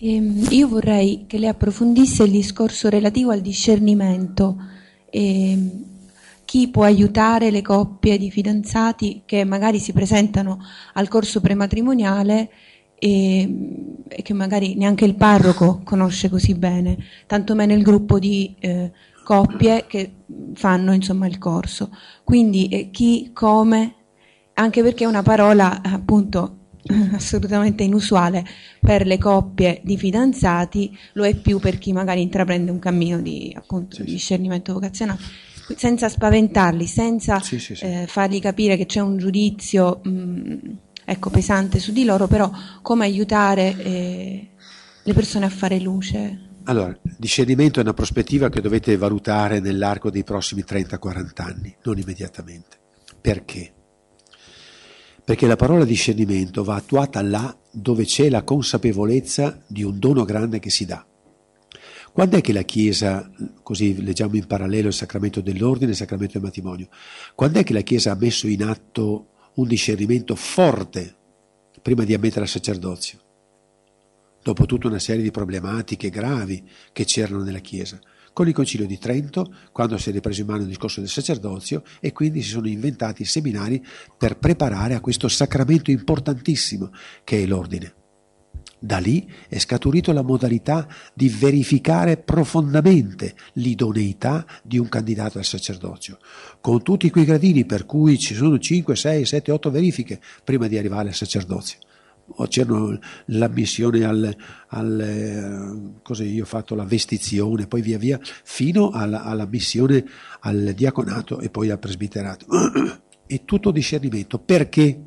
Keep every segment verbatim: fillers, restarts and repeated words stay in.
Ehm, io vorrei che lei approfondisse il discorso relativo al discernimento. Ehm, chi può aiutare le coppie di fidanzati che magari si presentano al corso prematrimoniale e, e che magari neanche il parroco conosce così bene, tantomeno il gruppo di eh, coppie che fanno insomma il corso. Quindi eh, chi, come, anche perché è una parola appunto assolutamente inusuale per le coppie di fidanzati, lo è più per chi magari intraprende un cammino di appunto sì, di discernimento vocazionale, senza spaventarli, senza sì, sì, sì. Eh, fargli capire che c'è un giudizio mh, ecco, pesante su di loro, però come aiutare eh, le persone a fare luce. Allora, discernimento è una prospettiva che dovete valutare nell'arco dei prossimi trenta quaranta anni, non immediatamente. Perché? Perché la parola discernimento va attuata là dove c'è la consapevolezza di un dono grande che si dà. Quando è che la Chiesa, così leggiamo in parallelo il sacramento dell'ordine e il sacramento del matrimonio, quando è che la Chiesa ha messo in atto un discernimento forte prima di ammettere al sacerdozio? Dopo tutta una serie di problematiche gravi che c'erano nella Chiesa. Con il Concilio di Trento, quando si è ripreso in mano il discorso del sacerdozio, e quindi si sono inventati seminari per preparare a questo sacramento importantissimo che è l'ordine. Da lì è scaturito la modalità di verificare profondamente l'idoneità di un candidato al sacerdozio, con tutti quei gradini per cui ci sono cinque, sei, sette, otto verifiche prima di arrivare al sacerdozio. C'erano l'ammissione al, al cosa io ho fatto, la vestizione, poi via via fino alla, alla missione al diaconato e poi al presbiterato. È tutto discernimento. Perché?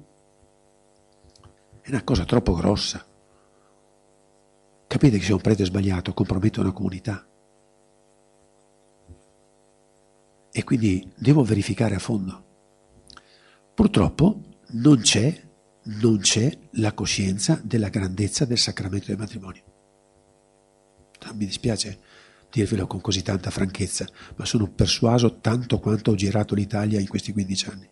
È una cosa troppo grossa. Capite che se un prete è sbagliato compromette una comunità. E quindi devo verificare a fondo. Purtroppo non c'è non c'è la coscienza della grandezza del sacramento del matrimonio. Mi dispiace dirvelo con così tanta franchezza, ma sono persuaso tanto quanto ho girato l'Italia in questi quindici anni.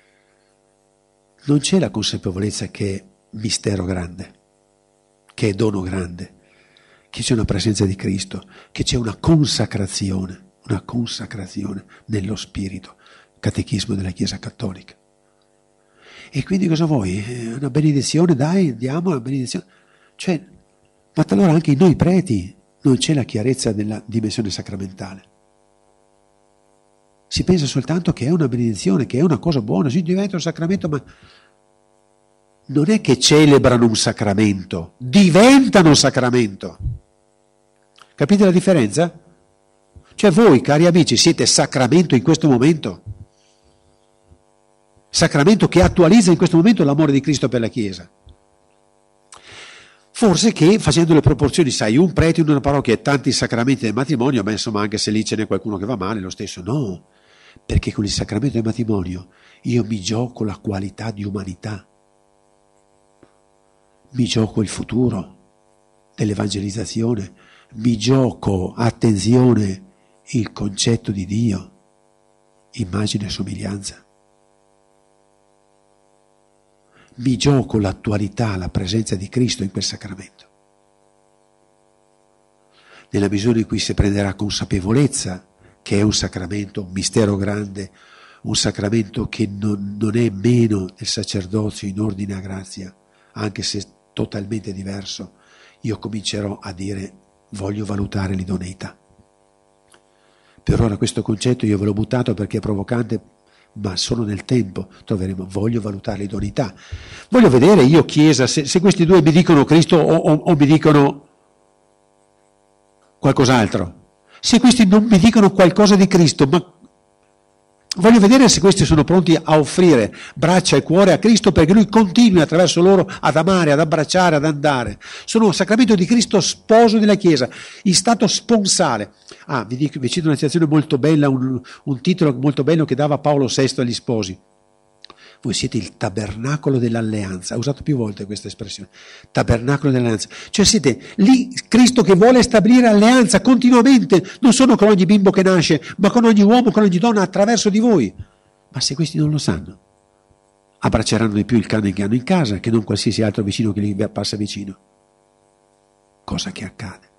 Non c'è la consapevolezza che è mistero grande, che è dono grande, che c'è una presenza di Cristo, che c'è una consacrazione, una consacrazione nello spirito, catechismo della Chiesa Cattolica. E quindi cosa vuoi? Una benedizione, dai, andiamo, una benedizione. Cioè, ma allora anche in noi preti non c'è la chiarezza della dimensione sacramentale. Si pensa soltanto che è una benedizione, che è una cosa buona, si diventa un sacramento, ma non è che celebrano un sacramento, diventano sacramento. Capite la differenza? Cioè voi, cari amici, siete sacramento in questo momento. Sacramento che attualizza in questo momento l'amore di Cristo per la Chiesa. Forse che, facendo le proporzioni, sai, un prete in una parrocchia e tanti sacramenti del matrimonio, ma insomma anche se lì ce n'è qualcuno che va male, lo stesso. No, perché con il sacramento del matrimonio io mi gioco la qualità di umanità, mi gioco il futuro dell'evangelizzazione, mi gioco, attenzione, il concetto di Dio, immagine e somiglianza. Mi gioco l'attualità, la presenza di Cristo in quel sacramento. Nella misura in cui si prenderà consapevolezza che è un sacramento, un mistero grande, un sacramento che non, non è meno del sacerdozio in ordine a grazia, anche se totalmente diverso, io comincerò a dire voglio valutare l'idoneità. Per ora questo concetto io ve l'ho buttato perché è provocante, ma solo nel tempo troveremo, voglio valutare l'idoneità. Voglio vedere io, Chiesa, se, se questi due mi dicono Cristo o, o, o mi dicono qualcos'altro. Se questi non mi dicono qualcosa di Cristo, ma voglio vedere se questi sono pronti a offrire braccia e cuore a Cristo perché Lui continui attraverso loro ad amare, ad abbracciare, ad andare. Sono un sacramento di Cristo, sposo della Chiesa, in stato sponsale. Ah, vi, dico, vi cito una citazione molto bella, un, un titolo molto bello che dava Paolo sesto agli sposi. Voi siete il tabernacolo dell'alleanza, ha usato più volte questa espressione, tabernacolo dell'alleanza, cioè siete lì Cristo che vuole stabilire alleanza continuamente, non solo con ogni bimbo che nasce, ma con ogni uomo, con ogni donna attraverso di voi. Ma se questi non lo sanno, abbracceranno di più il cane che hanno in casa che non qualsiasi altro vicino che gli passa vicino. cosa che accade.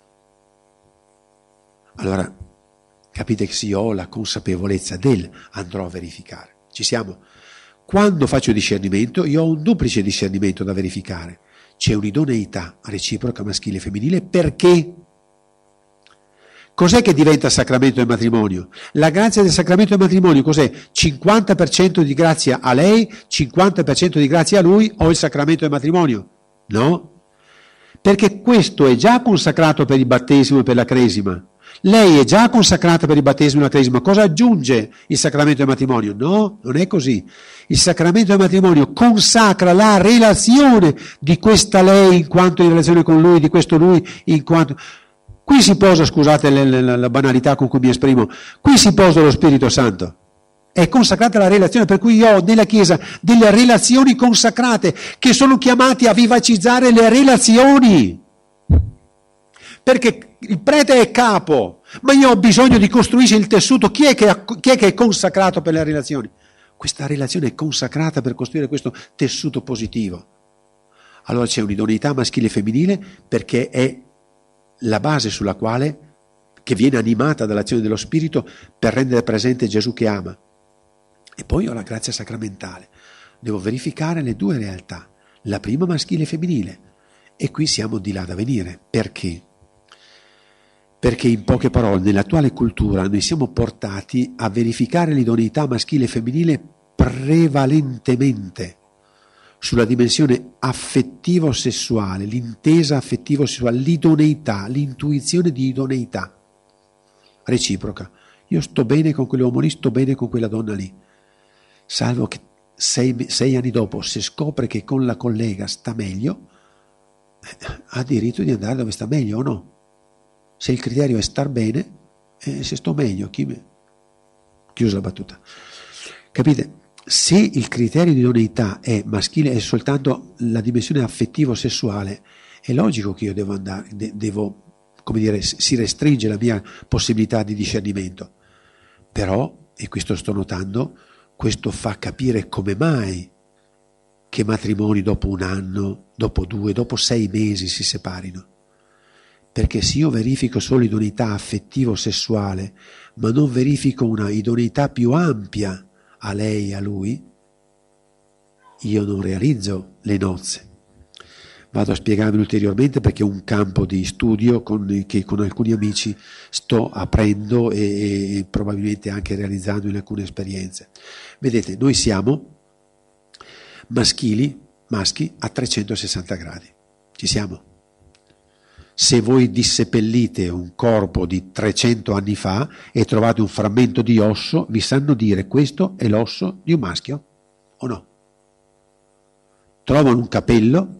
Allora, capite che se io ho la consapevolezza del andrò a verificare. Ci siamo? Quando faccio discernimento, io ho un duplice discernimento da verificare. C'è un'idoneità reciproca maschile e femminile perché? Cos'è che diventa sacramento del matrimonio? La grazia del sacramento del matrimonio cos'è? cinquanta per cento di grazia a lei, cinquanta per cento di grazia a lui o il sacramento del matrimonio? No? Perché questo è già consacrato per il battesimo e per la cresima. Lei è già consacrata per il battesimo e la cresima. Cosa aggiunge il sacramento del matrimonio? No, non è così. Il sacramento del matrimonio consacra la relazione di questa lei in quanto in relazione con lui, di questo lui in quanto... Qui si posa, scusate la, la, la banalità con cui mi esprimo, qui si posa lo Spirito Santo. È consacrata la relazione, per cui io ho nella Chiesa delle relazioni consacrate che sono chiamati a vivacizzare le relazioni. Perché il prete è capo, ma io ho bisogno di costruire il tessuto. Chi è che, chi è, che è consacrato per le relazioni? Questa relazione è consacrata per costruire questo tessuto positivo. Allora c'è un'idoneità maschile e femminile perché è la base sulla quale, che viene animata dall'azione dello Spirito per rendere presente Gesù che ama. E poi ho la grazia sacramentale. Devo verificare le due realtà, la prima maschile e femminile. E qui siamo di là da venire. Perché? Perché in poche parole, nell'attuale cultura noi siamo portati a verificare l'idoneità maschile e femminile prevalentemente sulla dimensione affettivo-sessuale, l'intesa affettivo-sessuale, l'idoneità, l'intuizione di idoneità reciproca. Io sto bene con quell'uomo lì, sto bene con quella donna lì. Salvo che sei, sei anni dopo, se scopre che con la collega sta meglio, eh, ha diritto di andare dove sta meglio o no? Se il criterio è star bene, eh, se sto meglio, chi me... chiusa la battuta. Capite? Se il criterio di idoneità è maschile, è soltanto la dimensione affettivo-sessuale, è logico che io devo andare, de- devo, come dire, si restringe la mia possibilità di discernimento. Però, e questo sto notando, questo fa capire come mai che matrimoni dopo un anno, dopo due, dopo sei mesi si separino. Perché se io verifico solo idoneità affettivo-sessuale, ma non verifico una idoneità più ampia a lei e a lui, io non realizzo le nozze. Vado a spiegarmi ulteriormente perché è un campo di studio con, che con alcuni amici sto aprendo e, e probabilmente anche realizzando in alcune esperienze. Vedete, noi siamo maschili, maschi a trecentosessanta gradi. Ci siamo? Se voi disseppellite un corpo di trecento anni fa e trovate un frammento di osso, vi sanno dire questo è l'osso di un maschio o no? Trovano un capello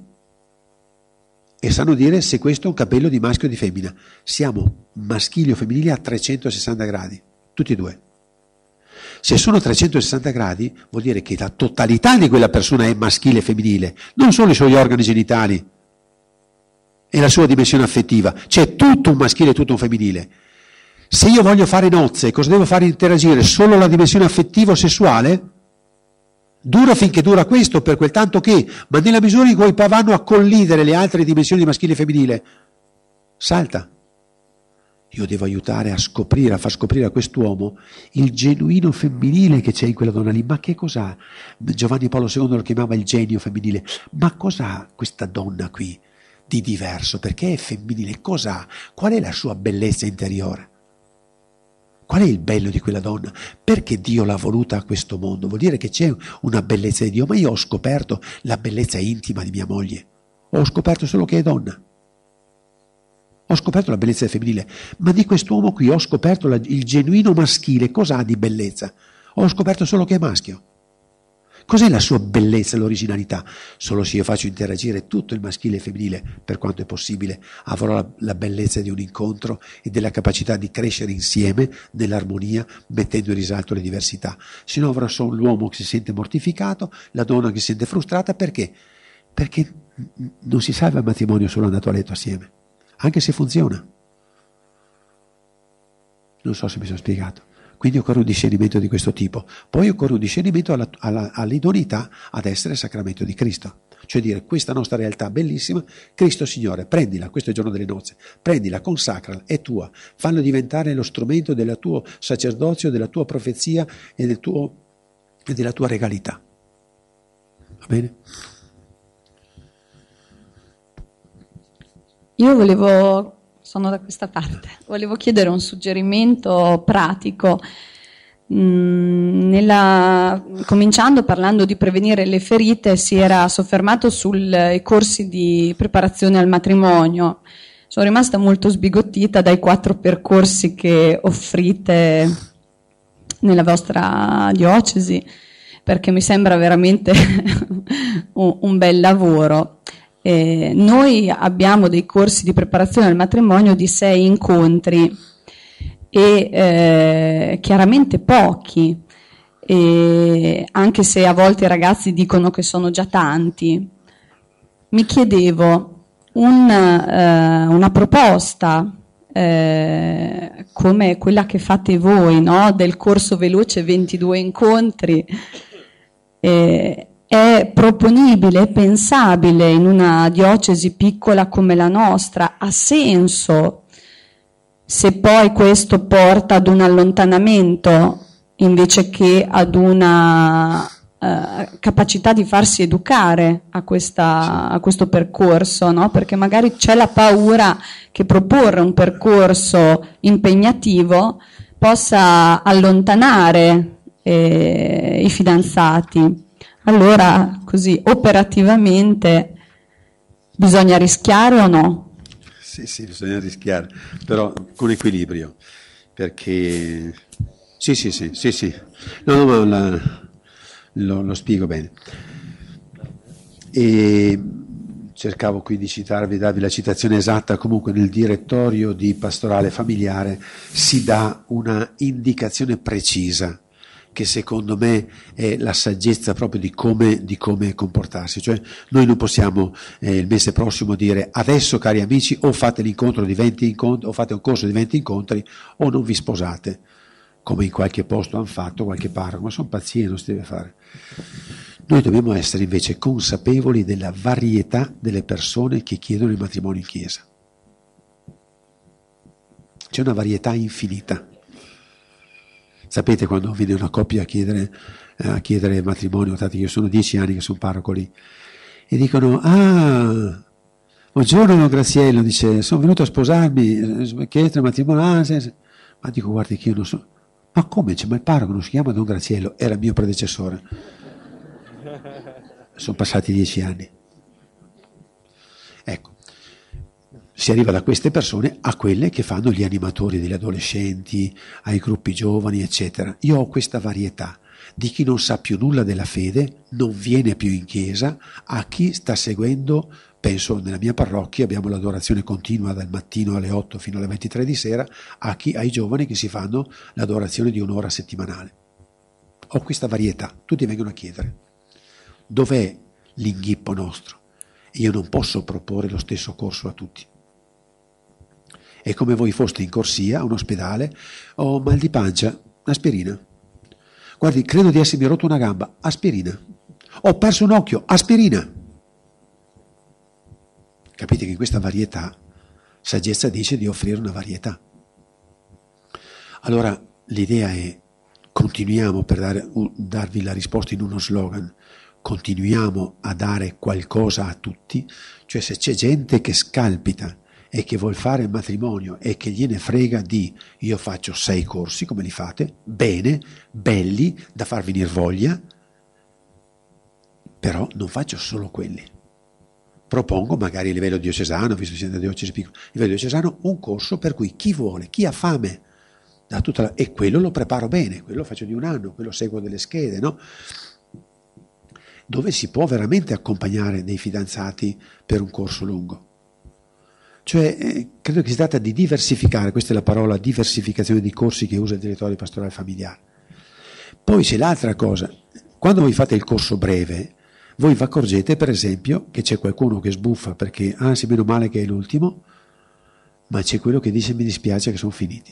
e sanno dire se questo è un capello di maschio o di femmina. Siamo maschili o femminili a trecentosessanta gradi, tutti e due. Se sono trecentosessanta gradi vuol dire che la totalità di quella persona è maschile e femminile, non solo i suoi organi genitali e la sua dimensione affettiva, c'è tutto un maschile e tutto un femminile. Se io voglio fare nozze, cosa devo fare interagire? Solo la dimensione affettivo-sessuale? Dura finché dura questo, per quel tanto che, ma nella misura in cui poi vanno a collidere le altre dimensioni maschile e femminile, salta. Io devo aiutare a scoprire, a far scoprire a quest'uomo il genuino femminile che c'è in quella donna lì. Ma che cos'ha? Giovanni Paolo secondo lo chiamava il genio femminile. Ma cos'ha questa donna qui di diverso? Perché è femminile? Cos'ha? Qual è la sua bellezza interiore? Qual è il bello di quella donna? Perché Dio l'ha voluta a questo mondo? Vuol dire che c'è una bellezza di Dio, ma io ho scoperto la bellezza intima di mia moglie. Ho scoperto solo che è donna. Ho scoperto la bellezza femminile, ma di quest'uomo qui ho scoperto la, il genuino maschile. Cosa ha di bellezza? Ho scoperto solo che è maschio. Cos'è la sua bellezza, l'originalità? Solo se io faccio interagire tutto il maschile e il femminile, per quanto è possibile, avrò la, la bellezza di un incontro e della capacità di crescere insieme nell'armonia, mettendo in risalto le diversità. Se no avrò solo l'uomo che si sente mortificato, la donna che si sente frustrata. Perché? Perché non si salva il matrimonio solo andato a letto assieme, anche se funziona. Non so se mi sono spiegato. Quindi occorre un discernimento di questo tipo. Poi occorre un discernimento alla, alla, all'idoneità ad essere il sacramento di Cristo. cioè dire questa nostra realtà bellissima, Cristo Signore, prendila, questo è il giorno delle nozze, prendila, consacrala, è tua, fallo diventare lo strumento del tuo sacerdozio, della tua profezia e, del tuo, e della tua regalità. Va bene? Io volevo, sono da questa parte, volevo chiedere un suggerimento pratico. Nella, cominciando parlando di prevenire le ferite, si era soffermato sui corsi di preparazione al matrimonio. Sono rimasta molto sbigottita dai quattro percorsi che offrite nella vostra diocesi, perché mi sembra veramente un, un bel lavoro. Eh, noi abbiamo dei corsi di preparazione al matrimonio di sei incontri e eh, chiaramente pochi, e anche se a volte i ragazzi dicono che sono già tanti. Mi chiedevo un, eh, una proposta eh, come quella che fate voi, no? Del corso veloce ventidue incontri, eh, è proponibile, è pensabile in una diocesi piccola come la nostra? Ha senso? Se poi questo porta ad un allontanamento invece che ad una uh, capacità di farsi educare a, questa, a questo percorso, no? Perché magari c'è la paura che proporre un percorso impegnativo possa allontanare eh, i fidanzati. Allora, così operativamente bisogna rischiare o no? Sì, sì, bisogna rischiare, però con equilibrio, perché sì, sì, sì, sì, sì. No, no, ma la, lo, lo spiego bene. E cercavo qui di citarvi, darvi la citazione esatta. Comunque nel direttorio di pastorale familiare si dà una indicazione precisa, che secondo me è la saggezza proprio di come, di come comportarsi. Cioè noi non possiamo eh, il mese prossimo dire adesso, cari amici, o fate l'incontro di venti incontri, o fate un corso di venti incontri, o non vi sposate, come in qualche posto hanno fatto, qualche parroco, ma sono pazzie, non si deve fare. Noi dobbiamo essere invece consapevoli della varietà delle persone che chiedono il matrimonio in chiesa. C'è una varietà infinita. Sapete quando viene una coppia a chiedere, a chiedere matrimonio, tanto io sono dieci anni che sono parroco lì, e dicono, ah, buongiorno Graziello, dice, sono venuto a sposarmi, chiedete matrimonio, ah, sì, sì. Ma dico, guardi che io non so, ma come, c'è, ma il parroco non si chiama Don Graziello, era il mio predecessore. Sono passati dieci anni. Ecco. Si arriva da queste persone a quelle che fanno gli animatori degli adolescenti, ai gruppi giovani, eccetera. Io ho questa varietà di chi non sa più nulla della fede, non viene più in chiesa, a chi sta seguendo, penso nella mia parrocchia abbiamo l'adorazione continua dal mattino alle otto fino alle ventitré di sera, a chi, ai giovani che si fanno l'adorazione di un'ora settimanale. Ho questa varietà, tutti vengono a chiedere. Dov'è l'inghippo nostro? Io non posso proporre lo stesso corso a tutti. È come voi foste in corsia a un ospedale, ho mal di pancia, aspirina. Guardi, credo di essermi rotto una gamba, aspirina. Ho perso un occhio, aspirina. Capite che in questa varietà, saggezza dice di offrire una varietà. Allora l'idea è, continuiamo per dare, darvi la risposta in uno slogan, continuiamo a dare qualcosa a tutti, cioè se c'è gente che scalpita e che vuol fare il matrimonio e che gliene frega di io faccio sei corsi, come li fate, bene, belli, da far venire voglia, però non faccio solo quelli. Propongo magari a livello diocesano, visto che siete una diocesi piccola, a livello diocesano un corso per cui chi vuole, chi ha fame, da tutta la, e quello lo preparo bene, quello lo faccio di un anno, quello seguo delle schede, no? Dove si può veramente accompagnare dei fidanzati per un corso lungo. Cioè, eh, credo che si tratta di diversificare, questa è la parola diversificazione di corsi che usa il direttore pastorale familiare. Poi c'è l'altra cosa, quando voi fate il corso breve, voi vi accorgete per esempio che c'è qualcuno che sbuffa perché, ah sì, meno male che è l'ultimo, ma c'è quello che dice mi dispiace che sono finiti.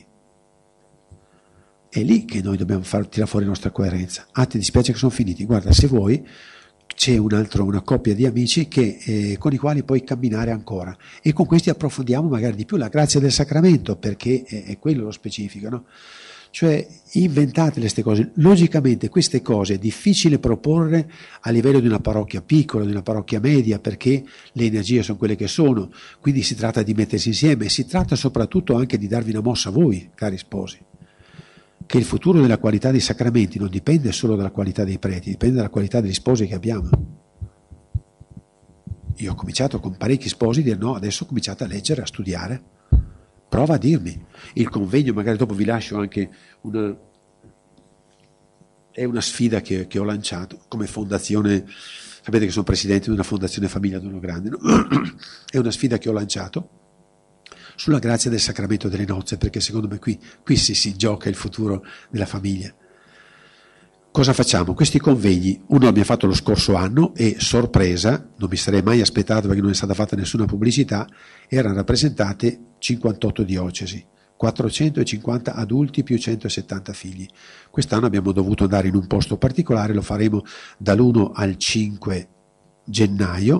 È lì che noi dobbiamo far tirare fuori la nostra coerenza. Ah, ti dispiace che sono finiti? Guarda, se vuoi, c'è un altro, una coppia di amici che, eh, con i quali puoi camminare ancora, e con questi approfondiamo magari di più la grazia del sacramento, perché è, è quello lo specifico, no? Cioè, inventate queste cose. Logicamente queste cose è difficile proporre a livello di una parrocchia piccola, di una parrocchia media, perché le energie sono quelle che sono, quindi si tratta di mettersi insieme, si tratta soprattutto anche di darvi una mossa a voi, cari sposi, che il futuro della qualità dei sacramenti non dipende solo dalla qualità dei preti, dipende dalla qualità degli sposi che abbiamo. Io ho cominciato con parecchi sposi a dire no, adesso ho cominciato a leggere, a studiare. Prova a dirmi. Il convegno, magari dopo vi lascio anche una... è una sfida che, che ho lanciato come fondazione. Sapete che sono presidente di una fondazione Famiglia Dono Grande, no? È una sfida che ho lanciato sulla grazia del sacramento delle nozze, perché secondo me qui, qui si, si gioca il futuro della famiglia. Cosa facciamo? Questi convegni, uno l'abbiamo fatto lo scorso anno e, sorpresa, non mi sarei mai aspettato perché non è stata fatta nessuna pubblicità, erano rappresentate cinquantotto diocesi, quattrocentocinquanta adulti più centosettanta figli. Quest'anno abbiamo dovuto andare in un posto particolare, lo faremo dall'primo al cinque gennaio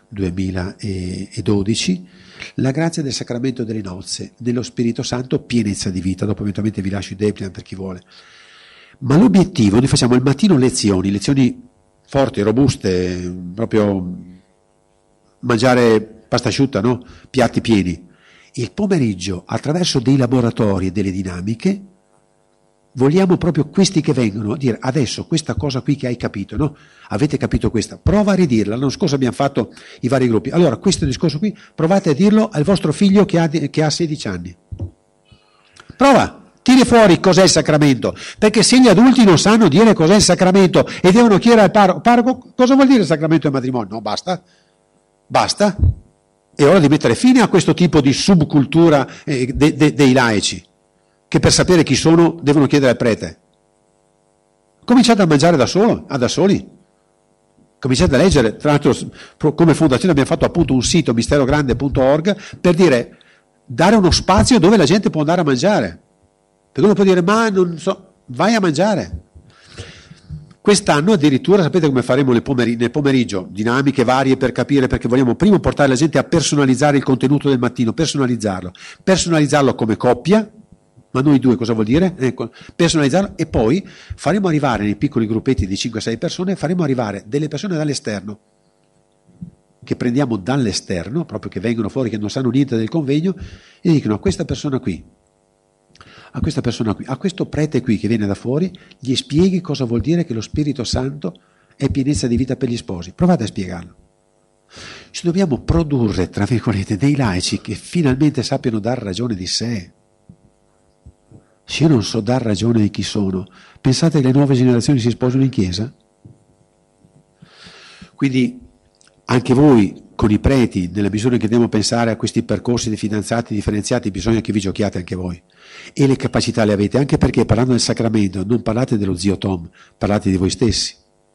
duemiladodici. La grazia del sacramento delle nozze, nello Spirito Santo, pienezza di vita. Dopo eventualmente vi lascio i Deplian per chi vuole. Ma l'obiettivo, noi facciamo al mattino lezioni, lezioni forti, robuste, proprio mangiare pasta asciutta, no? Piatti pieni. Il pomeriggio, attraverso dei laboratori e delle dinamiche, vogliamo proprio questi che vengono a dire adesso questa cosa qui che hai capito, no? Avete capito questa, prova a ridirla. L'anno scorso abbiamo fatto i vari gruppi. Allora, questo discorso qui, provate a dirlo al vostro figlio che ha, che ha sedici anni. Prova! Tiri fuori cos'è il sacramento, perché se gli adulti non sanno dire cos'è il sacramento e devono chiedere al parroco, parroco cosa vuol dire il sacramento del matrimonio? No, basta, basta. È ora di mettere fine a questo tipo di subcultura eh, de, de, dei laici, che per sapere chi sono devono chiedere al prete. Cominciate a mangiare da solo, ah, da soli. Cominciate a leggere, tra l'altro come fondazione abbiamo fatto appunto un sito misterogrande punto org per dire, dare uno spazio dove la gente può andare a mangiare. Perché uno può dire, ma non so, vai a mangiare. Quest'anno addirittura, sapete come faremo nel pomeriggio, nel pomeriggio? Dinamiche varie per capire, perché vogliamo prima portare la gente a personalizzare il contenuto del mattino, personalizzarlo. Personalizzarlo come coppia, ma noi due cosa vuol dire? Ecco, personalizzarlo, e poi faremo arrivare nei piccoli gruppetti di cinque sei persone, faremo arrivare delle persone dall'esterno, che prendiamo dall'esterno, proprio che vengono fuori, che non sanno niente del convegno, e dicono a questa persona qui, a questa persona qui, a questo prete qui che viene da fuori, gli spieghi cosa vuol dire che lo Spirito Santo è pienezza di vita per gli sposi. Provate a spiegarlo. Ci dobbiamo produrre, tra virgolette, dei laici che finalmente sappiano dar ragione di sé. Se io non so dar ragione di chi sono, pensate che le nuove generazioni si sposano in chiesa? Quindi anche voi, con i preti, nella misura in che dobbiamo pensare a questi percorsi di fidanzati differenziati, bisogna che vi giochiate anche voi. E le capacità le avete, anche perché parlando del sacramento non parlate dello zio Tom, parlate di voi stessi.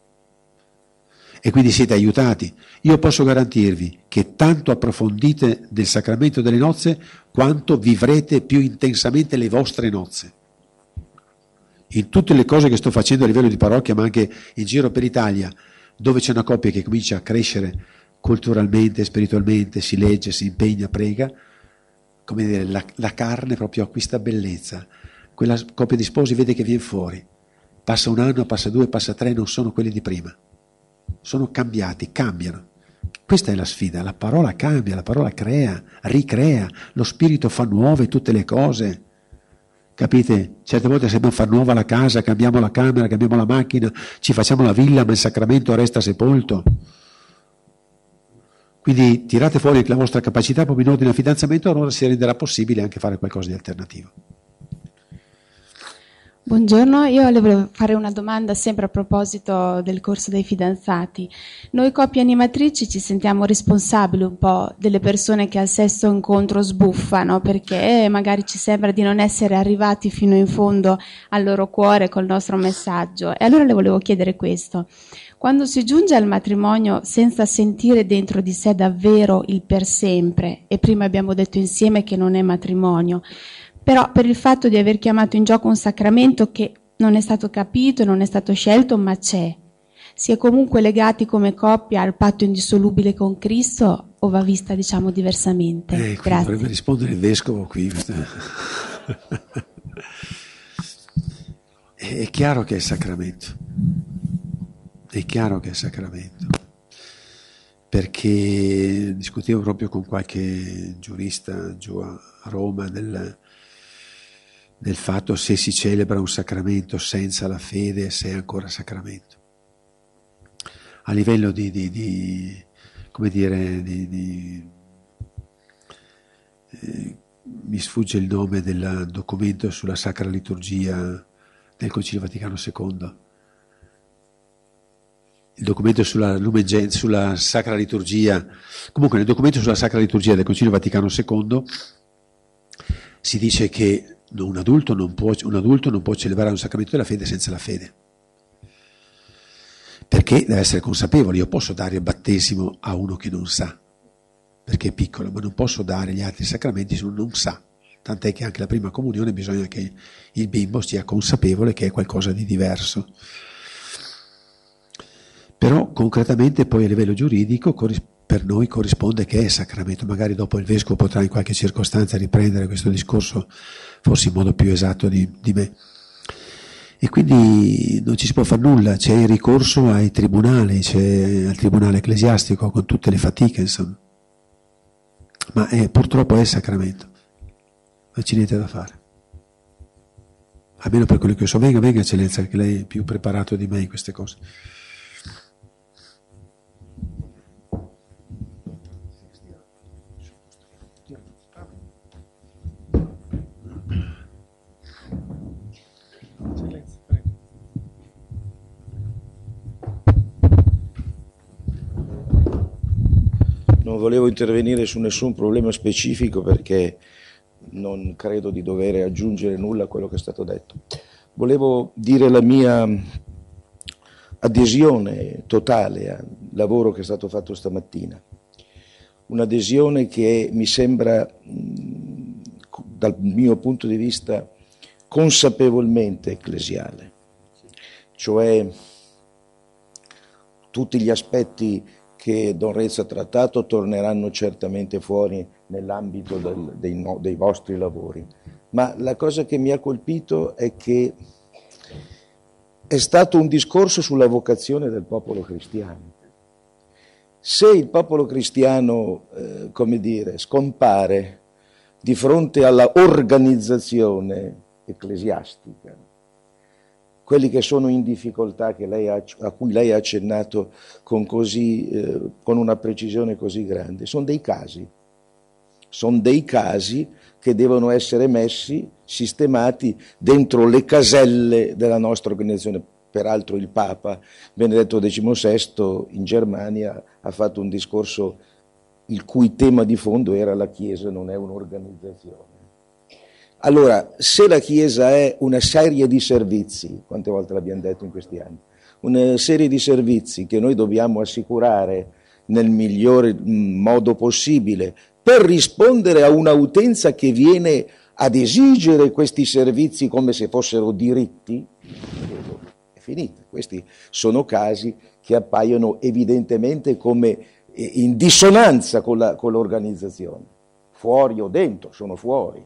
E quindi siete aiutati. Io posso garantirvi che tanto approfondite del sacramento delle nozze quanto vivrete più intensamente le vostre nozze. In tutte le cose che sto facendo a livello di parrocchia, ma anche in giro per l'Italia, dove c'è una coppia che comincia a crescere culturalmente, spiritualmente, si legge, si impegna, prega, come dire, la, la carne proprio acquista bellezza. Quella coppia di sposi vede che viene fuori. Passa un anno, passa due, passa tre, non sono quelli di prima. Sono cambiati, cambiano. Questa è la sfida, la parola cambia, la parola crea, ricrea, lo spirito fa nuove tutte le cose. Capite? Certe volte se dobbiamo far nuova la casa, cambiamo la camera, cambiamo la macchina, ci facciamo la villa, ma il sacramento resta sepolto. Quindi tirate fuori la vostra capacità proprio in ordine al fidanzamento, allora si renderà possibile anche fare qualcosa di alternativo. Buongiorno, io le volevo fare una domanda sempre a proposito del corso dei fidanzati. Noi coppie animatrici ci sentiamo responsabili un po' delle persone che al sesto incontro sbuffano, perché magari ci sembra di non essere arrivati fino in fondo al loro cuore col nostro messaggio. E allora le volevo chiedere questo. Quando si giunge al matrimonio senza sentire dentro di sé davvero il per sempre, e prima abbiamo detto insieme che non è matrimonio, però per il fatto di aver chiamato in gioco un sacramento che non è stato capito, non è stato scelto, ma c'è, si è comunque legati come coppia al patto indissolubile con Cristo o va vista, diciamo, diversamente? Eh, Grazie. Dovrebbe rispondere il vescovo qui. È chiaro che è sacramento, è chiaro che è sacramento, perché discutevo proprio con qualche giurista giù a Roma del, del fatto se si celebra un sacramento senza la fede, se è ancora sacramento. A livello di, di, di come dire, di, di eh, mi sfugge il nome del documento sulla Sacra Liturgia del Concilio Vaticano secondo. Il documento sulla, sulla Sacra Liturgia, comunque nel documento sulla Sacra Liturgia del Concilio Vaticano secondo si dice che un adulto non può, un adulto non può celebrare un sacramento della fede senza la fede, perché deve essere consapevole. Io posso dare il battesimo a uno che non sa, perché è piccolo, ma non posso dare gli altri sacramenti se uno non sa. Tant'è che anche la prima comunione bisogna che il bimbo sia consapevole che è qualcosa di diverso. Però concretamente poi a livello giuridico per noi corrisponde che è sacramento. Magari dopo il vescovo potrà in qualche circostanza riprendere questo discorso, forse in modo più esatto di, di me. E quindi non ci si può fare nulla, c'è il ricorso ai tribunali, c'è al tribunale ecclesiastico con tutte le fatiche, insomma. Ma è, purtroppo è sacramento. Non c'è niente da fare, almeno per quello che io so. Venga, venga eccellenza, che lei è più preparato di me in queste cose. Non volevo intervenire su nessun problema specifico perché non credo di dover aggiungere nulla a quello che è stato detto. Volevo dire la mia adesione totale al lavoro che è stato fatto stamattina. Un'adesione che mi sembra, dal mio punto di vista, consapevolmente ecclesiale. Cioè tutti gli aspetti che Don Rezzo ha trattato torneranno certamente fuori nell'ambito del, dei, no, dei vostri lavori. Ma la cosa che mi ha colpito è che è stato un discorso sulla vocazione del popolo cristiano. Se il popolo cristiano, eh, come dire, scompare di fronte alla organizzazione ecclesiastica, quelli che sono in difficoltà che lei ha, a cui lei ha accennato con, così, eh, con una precisione così grande, sono dei casi. Sono dei casi che devono essere messi, sistemati dentro le caselle della nostra organizzazione. Peraltro il Papa Benedetto diciannovesimo in Germania ha fatto un discorso il cui tema di fondo era la Chiesa non è un'organizzazione. Allora, se la Chiesa è una serie di servizi, quante volte l'abbiamo detto in questi anni, una serie di servizi che noi dobbiamo assicurare nel migliore modo possibile per rispondere a un'utenza che viene ad esigere questi servizi come se fossero diritti, è finita. Questi sono casi che appaiono evidentemente come in dissonanza con, la, con l'organizzazione, fuori o dentro, sono fuori.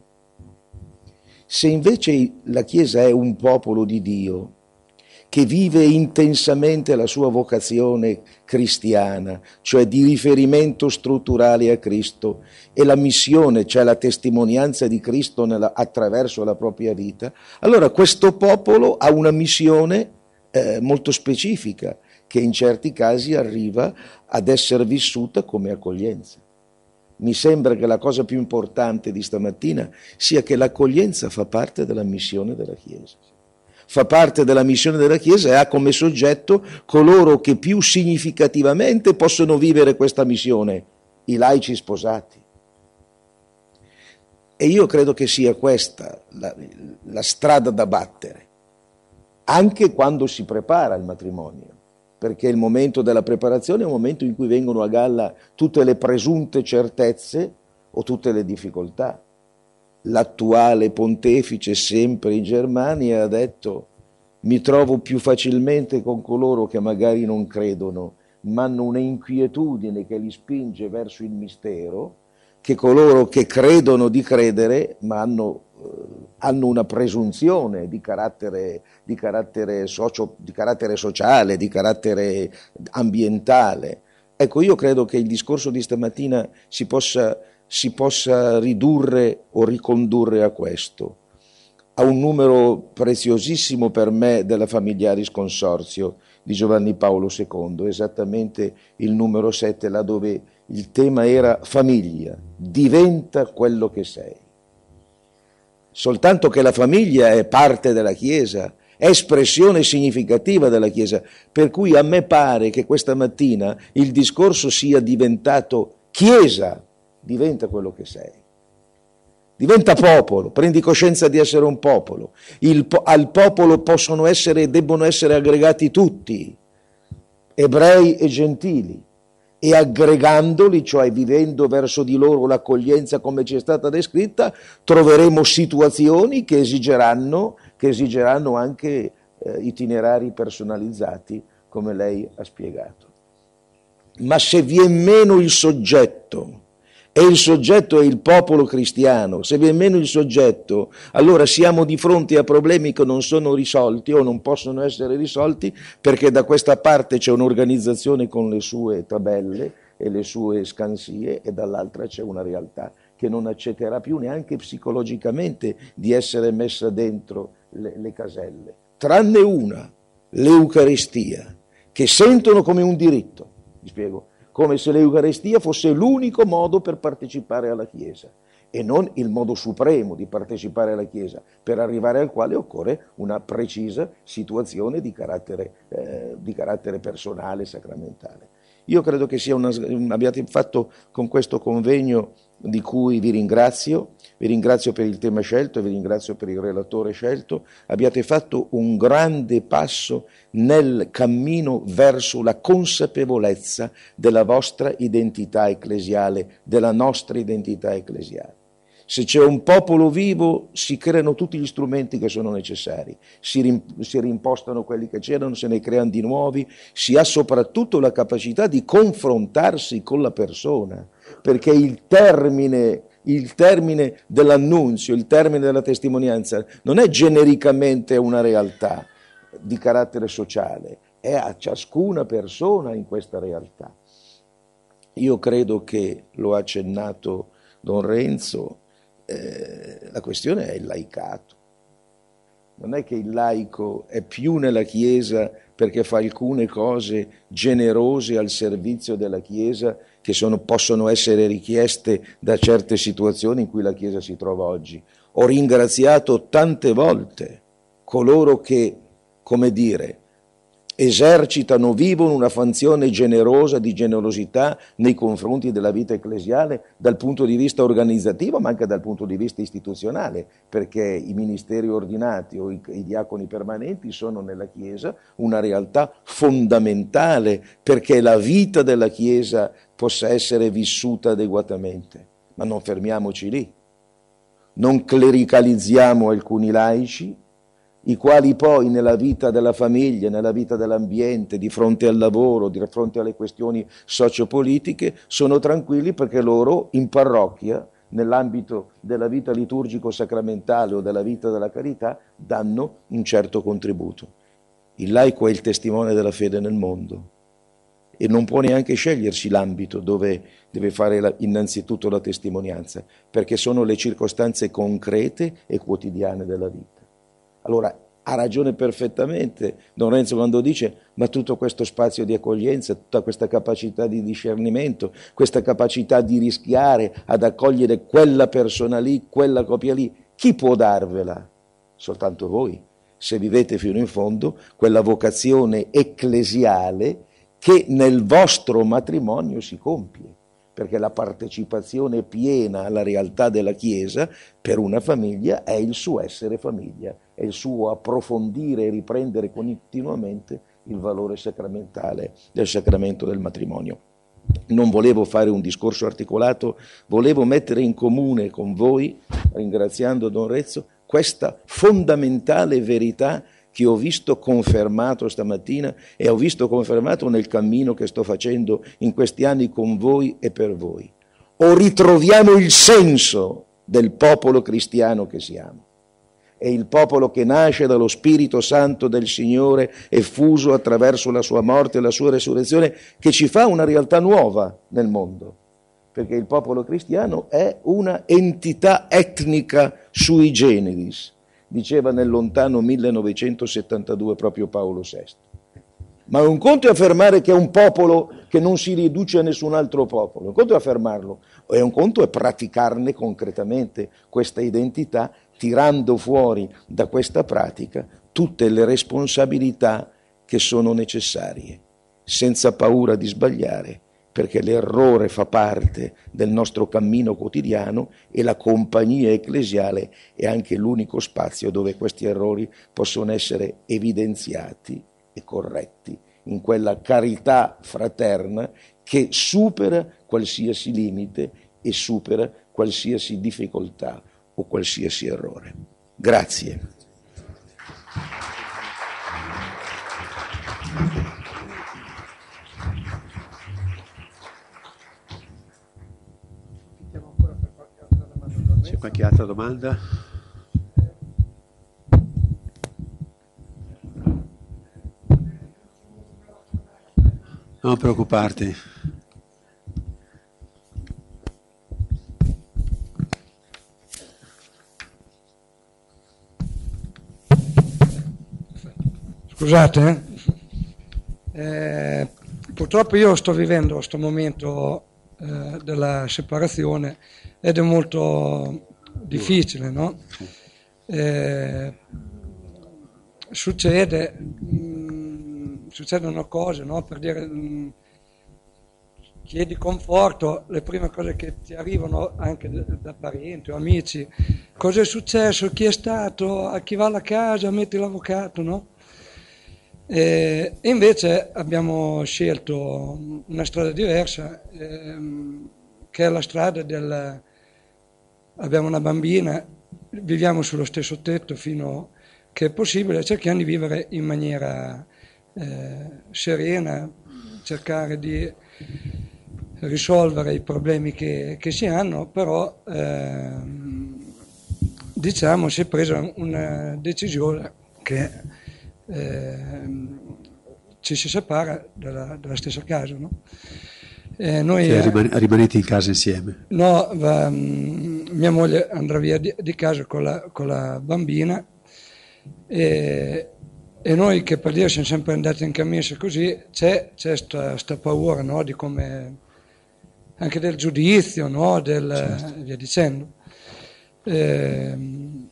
Se invece la Chiesa è un popolo di Dio che vive intensamente la sua vocazione cristiana, cioè di riferimento strutturale a Cristo, e la missione, cioè la testimonianza di Cristo nella, attraverso la propria vita, allora questo popolo ha una missione eh, molto specifica, che in certi casi arriva ad essere vissuta come accoglienza. Mi sembra che la cosa più importante di stamattina sia che l'accoglienza fa parte della missione della Chiesa. Fa parte della missione della Chiesa e ha come soggetto coloro che più significativamente possono vivere questa missione, i laici sposati. E io credo che sia questa la, la strada da battere, anche quando si prepara il matrimonio. Perché il momento della preparazione è un momento in cui vengono a galla tutte le presunte certezze o tutte le difficoltà. L'attuale pontefice, sempre in Germania, ha detto: mi trovo più facilmente con coloro che magari non credono, ma hanno un'inquietudine che li spinge verso il mistero, che coloro che credono di credere, ma hanno, eh, hanno una presunzione di carattere, di, carattere socio, di carattere sociale, di carattere ambientale. Ecco, io credo che il discorso di stamattina si possa, si possa ridurre o ricondurre a questo, a un numero preziosissimo per me della Familiaris Consorzio di Giovanni Paolo secondo, esattamente il numero sette, là dove il tema era famiglia, diventa quello che sei. Soltanto che la famiglia è parte della Chiesa, è espressione significativa della Chiesa, per cui a me pare che questa mattina il discorso sia diventato Chiesa, diventa quello che sei. Diventa popolo, prendi coscienza di essere un popolo. Il, al popolo possono essere e debbono essere aggregati tutti, ebrei e gentili, e aggregandoli, cioè vivendo verso di loro l'accoglienza come ci è stata descritta, troveremo situazioni che esigeranno, che esigeranno anche eh, itinerari personalizzati, come lei ha spiegato. Ma se vi è meno il soggetto, e il soggetto è il popolo cristiano, se vi è meno il soggetto, allora siamo di fronte a problemi che non sono risolti o non possono essere risolti, perché da questa parte c'è un'organizzazione con le sue tabelle e le sue scansie, e dall'altra c'è una realtà che non accetterà più neanche psicologicamente di essere messa dentro le, le caselle, tranne una, l'Eucaristia, che sentono come un diritto, vi spiego, come se l'Eucaristia fosse l'unico modo per partecipare alla Chiesa e non il modo supremo di partecipare alla Chiesa, per arrivare al quale occorre una precisa situazione di carattere, eh, di carattere personale, sacramentale. Io credo che sia una, abbiate fatto con questo convegno, di cui vi ringrazio, vi ringrazio per il tema scelto e vi ringrazio per il relatore scelto, abbiate fatto un grande passo nel cammino verso la consapevolezza della vostra identità ecclesiale, della nostra identità ecclesiale. Se c'è un popolo vivo si creano tutti gli strumenti che sono necessari, si, rim- si rimpostano quelli che c'erano, se ne creano di nuovi, si ha soprattutto la capacità di confrontarsi con la persona, perché il termine, il termine dell'annunzio, il termine della testimonianza non è genericamente una realtà di carattere sociale, è a ciascuna persona in questa realtà. Io credo che, lo ha accennato Don Renzo, Eh, la questione è il laicato. Non è che il laico è più nella Chiesa perché fa alcune cose generose al servizio della Chiesa che sono, possono essere richieste da certe situazioni in cui la Chiesa si trova oggi. Ho ringraziato tante volte coloro che, come dire, esercitano, vivono una funzione generosa, di generosità nei confronti della vita ecclesiale dal punto di vista organizzativo, ma anche dal punto di vista istituzionale, perché i ministeri ordinati o i, i diaconi permanenti sono nella Chiesa una realtà fondamentale perché la vita della Chiesa possa essere vissuta adeguatamente. Ma non fermiamoci lì, non clericalizziamo alcuni laici, i quali poi nella vita della famiglia, nella vita dell'ambiente, di fronte al lavoro, di fronte alle questioni sociopolitiche, sono tranquilli perché loro in parrocchia, nell'ambito della vita liturgico-sacramentale o della vita della carità, danno un certo contributo. Il laico è il testimone della fede nel mondo e non può neanche scegliersi l'ambito dove deve fare la, innanzitutto la testimonianza, perché sono le circostanze concrete e quotidiane della vita. Allora, ha ragione perfettamente Don Renzo quando dice ma tutto questo spazio di accoglienza, tutta questa capacità di discernimento, questa capacità di rischiare ad accogliere quella persona lì, quella coppia lì, chi può darvela? Soltanto voi, se vivete fino in fondo quella vocazione ecclesiale che nel vostro matrimonio si compie. Perché la partecipazione piena alla realtà della Chiesa per una famiglia è il suo essere famiglia, è il suo approfondire e riprendere continuamente il valore sacramentale del sacramento del matrimonio. Non volevo fare un discorso articolato, volevo mettere in comune con voi, ringraziando Don Renzo, questa fondamentale verità che ho visto confermato stamattina e ho visto confermato nel cammino che sto facendo in questi anni con voi e per voi. O ritroviamo il senso del popolo cristiano che siamo. È il popolo che nasce dallo Spirito Santo del Signore, effuso attraverso la sua morte e la sua resurrezione, che ci fa una realtà nuova nel mondo. Perché il popolo cristiano è una entità etnica sui generis, diceva nel lontano millenovecentosettantadue proprio Paolo sesto. Ma un conto è affermare che è un popolo che non si riduce a nessun altro popolo, un conto è affermarlo, e un conto è praticarne concretamente questa identità, tirando fuori da questa pratica tutte le responsabilità che sono necessarie, senza paura di sbagliare, perché l'errore fa parte del nostro cammino quotidiano e la compagnia ecclesiale è anche l'unico spazio dove questi errori possono essere evidenziati e corretti in quella carità fraterna che supera qualsiasi limite e supera qualsiasi difficoltà o qualsiasi errore. Grazie. C'è qualche altra domanda? Non preoccuparti. Scusate, eh? Eh, purtroppo io sto vivendo questo momento eh, della separazione ed è molto difficile, no? Eh, succede, mh, succedono cose, no? Per dire, mh, chiedi conforto, le prime cose che ti arrivano anche da, da parenti o amici, cosa è successo, chi è stato, a chi va alla casa, metti l'avvocato, no? E invece abbiamo scelto una strada diversa, ehm, che è la strada del... abbiamo una bambina, viviamo sullo stesso tetto fino che è possibile, cerchiamo di vivere in maniera eh, serena, cercare di risolvere i problemi che, che si hanno, però ehm, diciamo si è presa una decisione che Eh, ci si separa dalla, dalla stessa casa, no? Eh, noi, cioè, riman- rimanete in casa insieme? No, va, mh, mia moglie andrà via di, di casa con la, con la bambina e, e noi che per dire siamo sempre andati in cammino così, c'è questa paura, no? Di come, anche del giudizio, no? Del, certo. Via dicendo. Eh,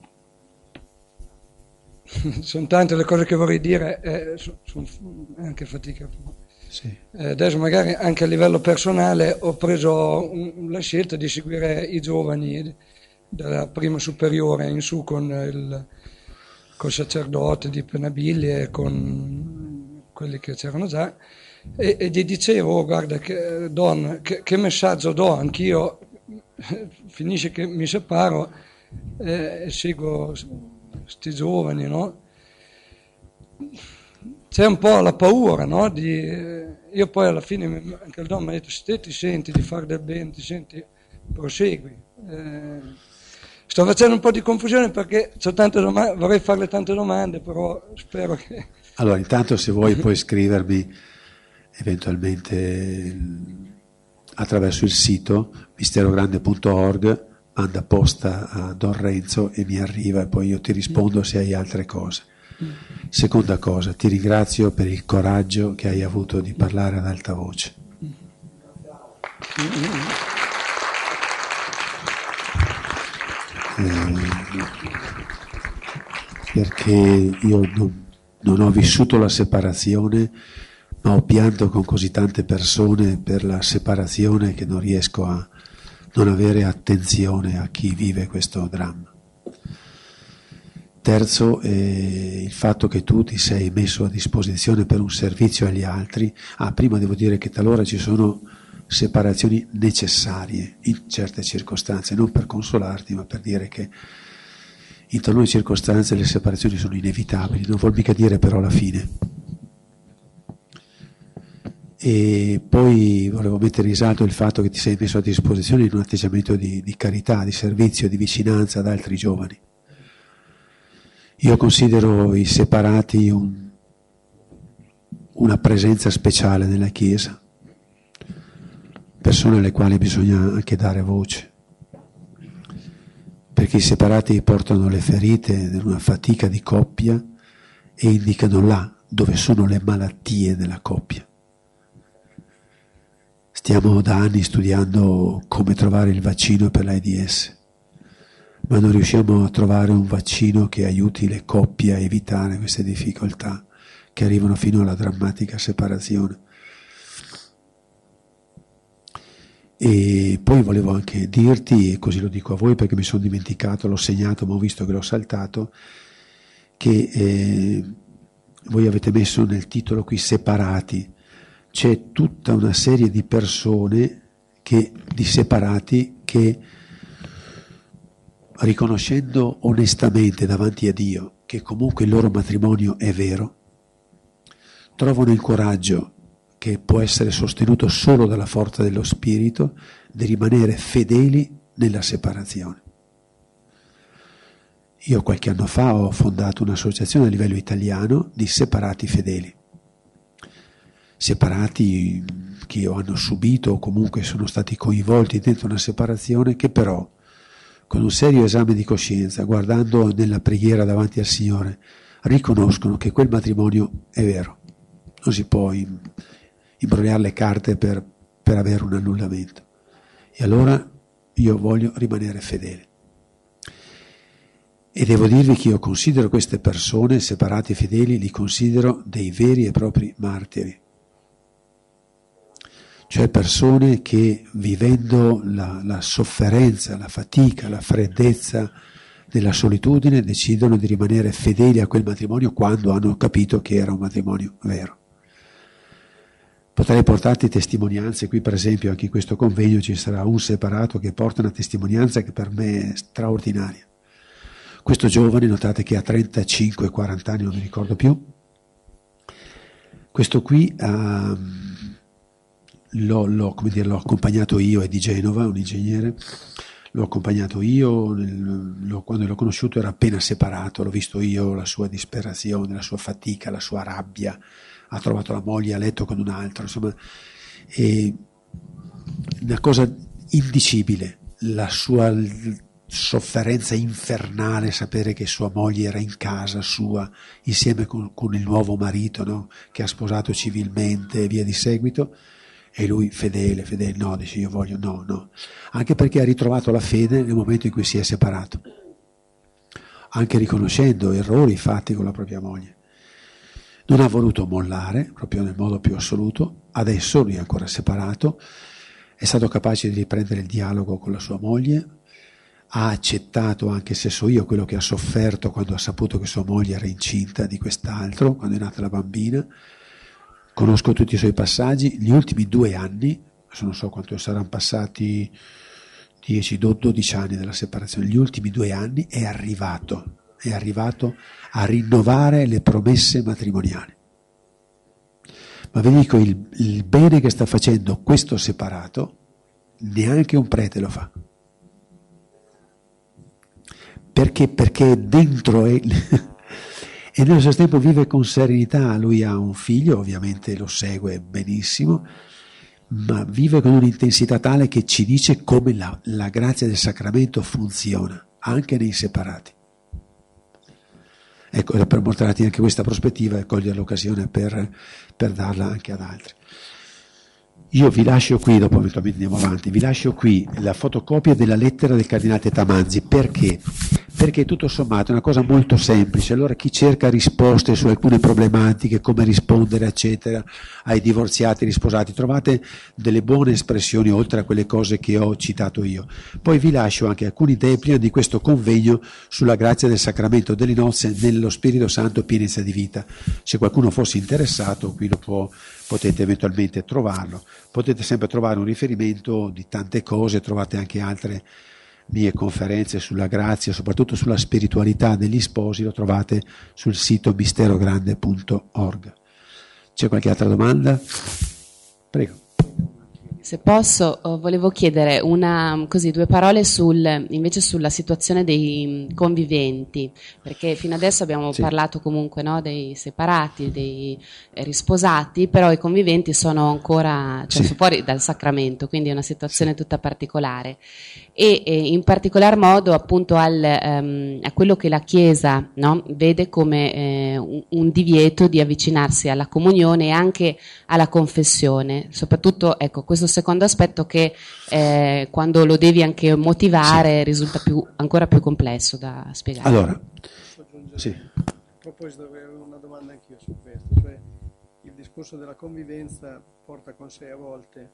sono tante le cose che vorrei dire, eh, sono, sono anche fatica. Sì. Eh, adesso magari anche a livello personale ho preso un, la scelta di seguire i giovani dalla prima superiore in su con il col sacerdote di Penabiglie e con quelli che c'erano già e, e gli dicevo, oh, guarda che, Don, che, che messaggio do, anch'io finisce che mi separo eh, e seguo sti giovani, no? C'è un po' la paura, no? Di, io poi alla fine anche il Don mi ha detto, se te ti senti di fare del bene, ti senti, prosegui. Eh, sto facendo un po' di confusione perché c'ho tante domande, vorrei farle tante domande, però spero che... Allora, intanto se vuoi puoi scrivermi eventualmente attraverso il sito misterogrande punto org, manda posta a Don Renzo e mi arriva e poi io ti rispondo se hai altre cose. Seconda cosa, ti ringrazio per il coraggio che hai avuto di parlare ad alta voce. Eh, perché io non, non ho vissuto la separazione, ma ho pianto con così tante persone per la separazione che non riesco a non avere attenzione a chi vive questo dramma. Terzo, eh, il fatto che tu ti sei messo a disposizione per un servizio agli altri. Ah, prima devo dire che talora ci sono separazioni necessarie in certe circostanze, non per consolarti, ma per dire che In talune circostanze le separazioni sono inevitabili, non vuol mica dire però la fine. E poi volevo mettere in risalto il fatto che ti sei messo a disposizione in un atteggiamento di, di carità, di servizio, di vicinanza ad altri giovani. Io considero i separati un, una presenza speciale nella Chiesa, persone alle quali bisogna anche dare voce, perché i separati portano le ferite di una fatica di coppia e indicano là dove sono le malattie della coppia. Stiamo da anni studiando come trovare il vaccino per l'AIDS, ma non riusciamo a trovare un vaccino che aiuti le coppie a evitare queste difficoltà che arrivano fino alla drammatica separazione. E poi volevo anche dirti, e così lo dico a voi perché mi sono dimenticato, l'ho segnato ma ho visto che l'ho saltato, che eh, voi avete messo nel titolo qui separati. C'è tutta una serie di persone, che, di separati, che riconoscendo onestamente davanti a Dio che comunque il loro matrimonio è vero, trovano il coraggio, che può essere sostenuto solo dalla forza dello Spirito, di rimanere fedeli nella separazione. Io qualche anno fa ho fondato un'associazione a livello italiano di separati fedeli. Separati che hanno subito o comunque sono stati coinvolti dentro una separazione, che però con un serio esame di coscienza, guardando nella preghiera davanti al Signore, riconoscono che quel matrimonio è vero. Non si può imbrogliare le carte per, per avere un annullamento. E allora io voglio rimanere fedele. E devo dirvi che io considero queste persone, separati e fedeli, li considero dei veri e propri martiri. Cioè persone che, vivendo la, la sofferenza, la fatica, la freddezza della solitudine, decidono di rimanere fedeli a quel matrimonio quando hanno capito che era un matrimonio vero. Potrei portarti testimonianze, qui per esempio anche in questo convegno ci sarà un separato che porta una testimonianza che per me è straordinaria. Questo giovane, notate che ha trentacinque quaranta anni, non mi ricordo più, questo qui ha... L'ho, l'ho, come dire, l'ho accompagnato io, è di Genova, un ingegnere, l'ho accompagnato io, l'ho, quando l'ho conosciuto era appena separato, l'ho visto io, la sua disperazione, la sua fatica, la sua rabbia, ha trovato la moglie a letto con un altro, insomma, è una cosa indicibile, la sua sofferenza infernale, sapere che sua moglie era in casa sua, insieme con, con il nuovo marito, no? Che ha sposato civilmente e via di seguito. E lui fedele, fedele, no, dice io voglio, no, no. Anche perché ha ritrovato la fede nel momento in cui si è separato. Anche riconoscendo errori fatti con la propria moglie. Non ha voluto mollare, proprio nel modo più assoluto. Adesso lui è ancora separato. È stato capace di riprendere il dialogo con la sua moglie. Ha accettato, anche se so io, quello che ha sofferto quando ha saputo che sua moglie era incinta di quest'altro, quando è nata la bambina. Conosco tutti i suoi passaggi. Gli ultimi due anni, non so quanto saranno passati, dieci dodici anni della separazione, gli ultimi due anni è arrivato, è arrivato a rinnovare le promesse matrimoniali. Ma vi dico, il, il bene che sta facendo questo separato, neanche un prete lo fa. Perché? Perché dentro è... E nello stesso tempo vive con serenità, lui ha un figlio, ovviamente lo segue benissimo, ma vive con un'intensità tale che ci dice come la, la grazia del sacramento funziona, anche nei separati. Ecco, era per mostrarti anche questa prospettiva e cogliere l'occasione per, per darla anche ad altri. Io vi lascio qui, dopo eventualmente andiamo avanti, vi lascio qui la fotocopia della lettera del Cardinale Tettamanzi. Perché? Perché tutto sommato è una cosa molto semplice. Allora chi cerca risposte su alcune problematiche, come rispondere eccetera ai divorziati, risposati, trovate delle buone espressioni oltre a quelle cose che ho citato io. Poi vi lascio anche alcuni tempi di questo convegno sulla grazia del sacramento delle nozze nello Spirito Santo pienezza di vita. Se qualcuno fosse interessato, qui lo può, potete eventualmente trovarlo. Potete sempre trovare un riferimento di tante cose, trovate anche altre mie conferenze sulla grazia, soprattutto sulla spiritualità degli sposi, lo trovate sul sito misterogrande punto org. C'è qualche altra domanda? Prego. Se posso, volevo chiedere una, così, due parole sul, invece sulla situazione dei conviventi, perché fino adesso abbiamo sì. parlato comunque, no, dei separati, dei risposati, però i conviventi sono ancora, cioè, sì. fuori dal sacramento, quindi è una situazione sì. tutta particolare. E, e in particolar modo appunto al, um, a quello che la Chiesa, no, vede come eh, un, un divieto di avvicinarsi alla comunione e anche alla confessione, soprattutto ecco questo secondo aspetto che eh, quando lo devi anche motivare sì. risulta più, ancora più complesso da spiegare. Allora, sì. A proposito, avevo una domanda anch'io su questo, cioè il discorso della convivenza porta con sé a volte,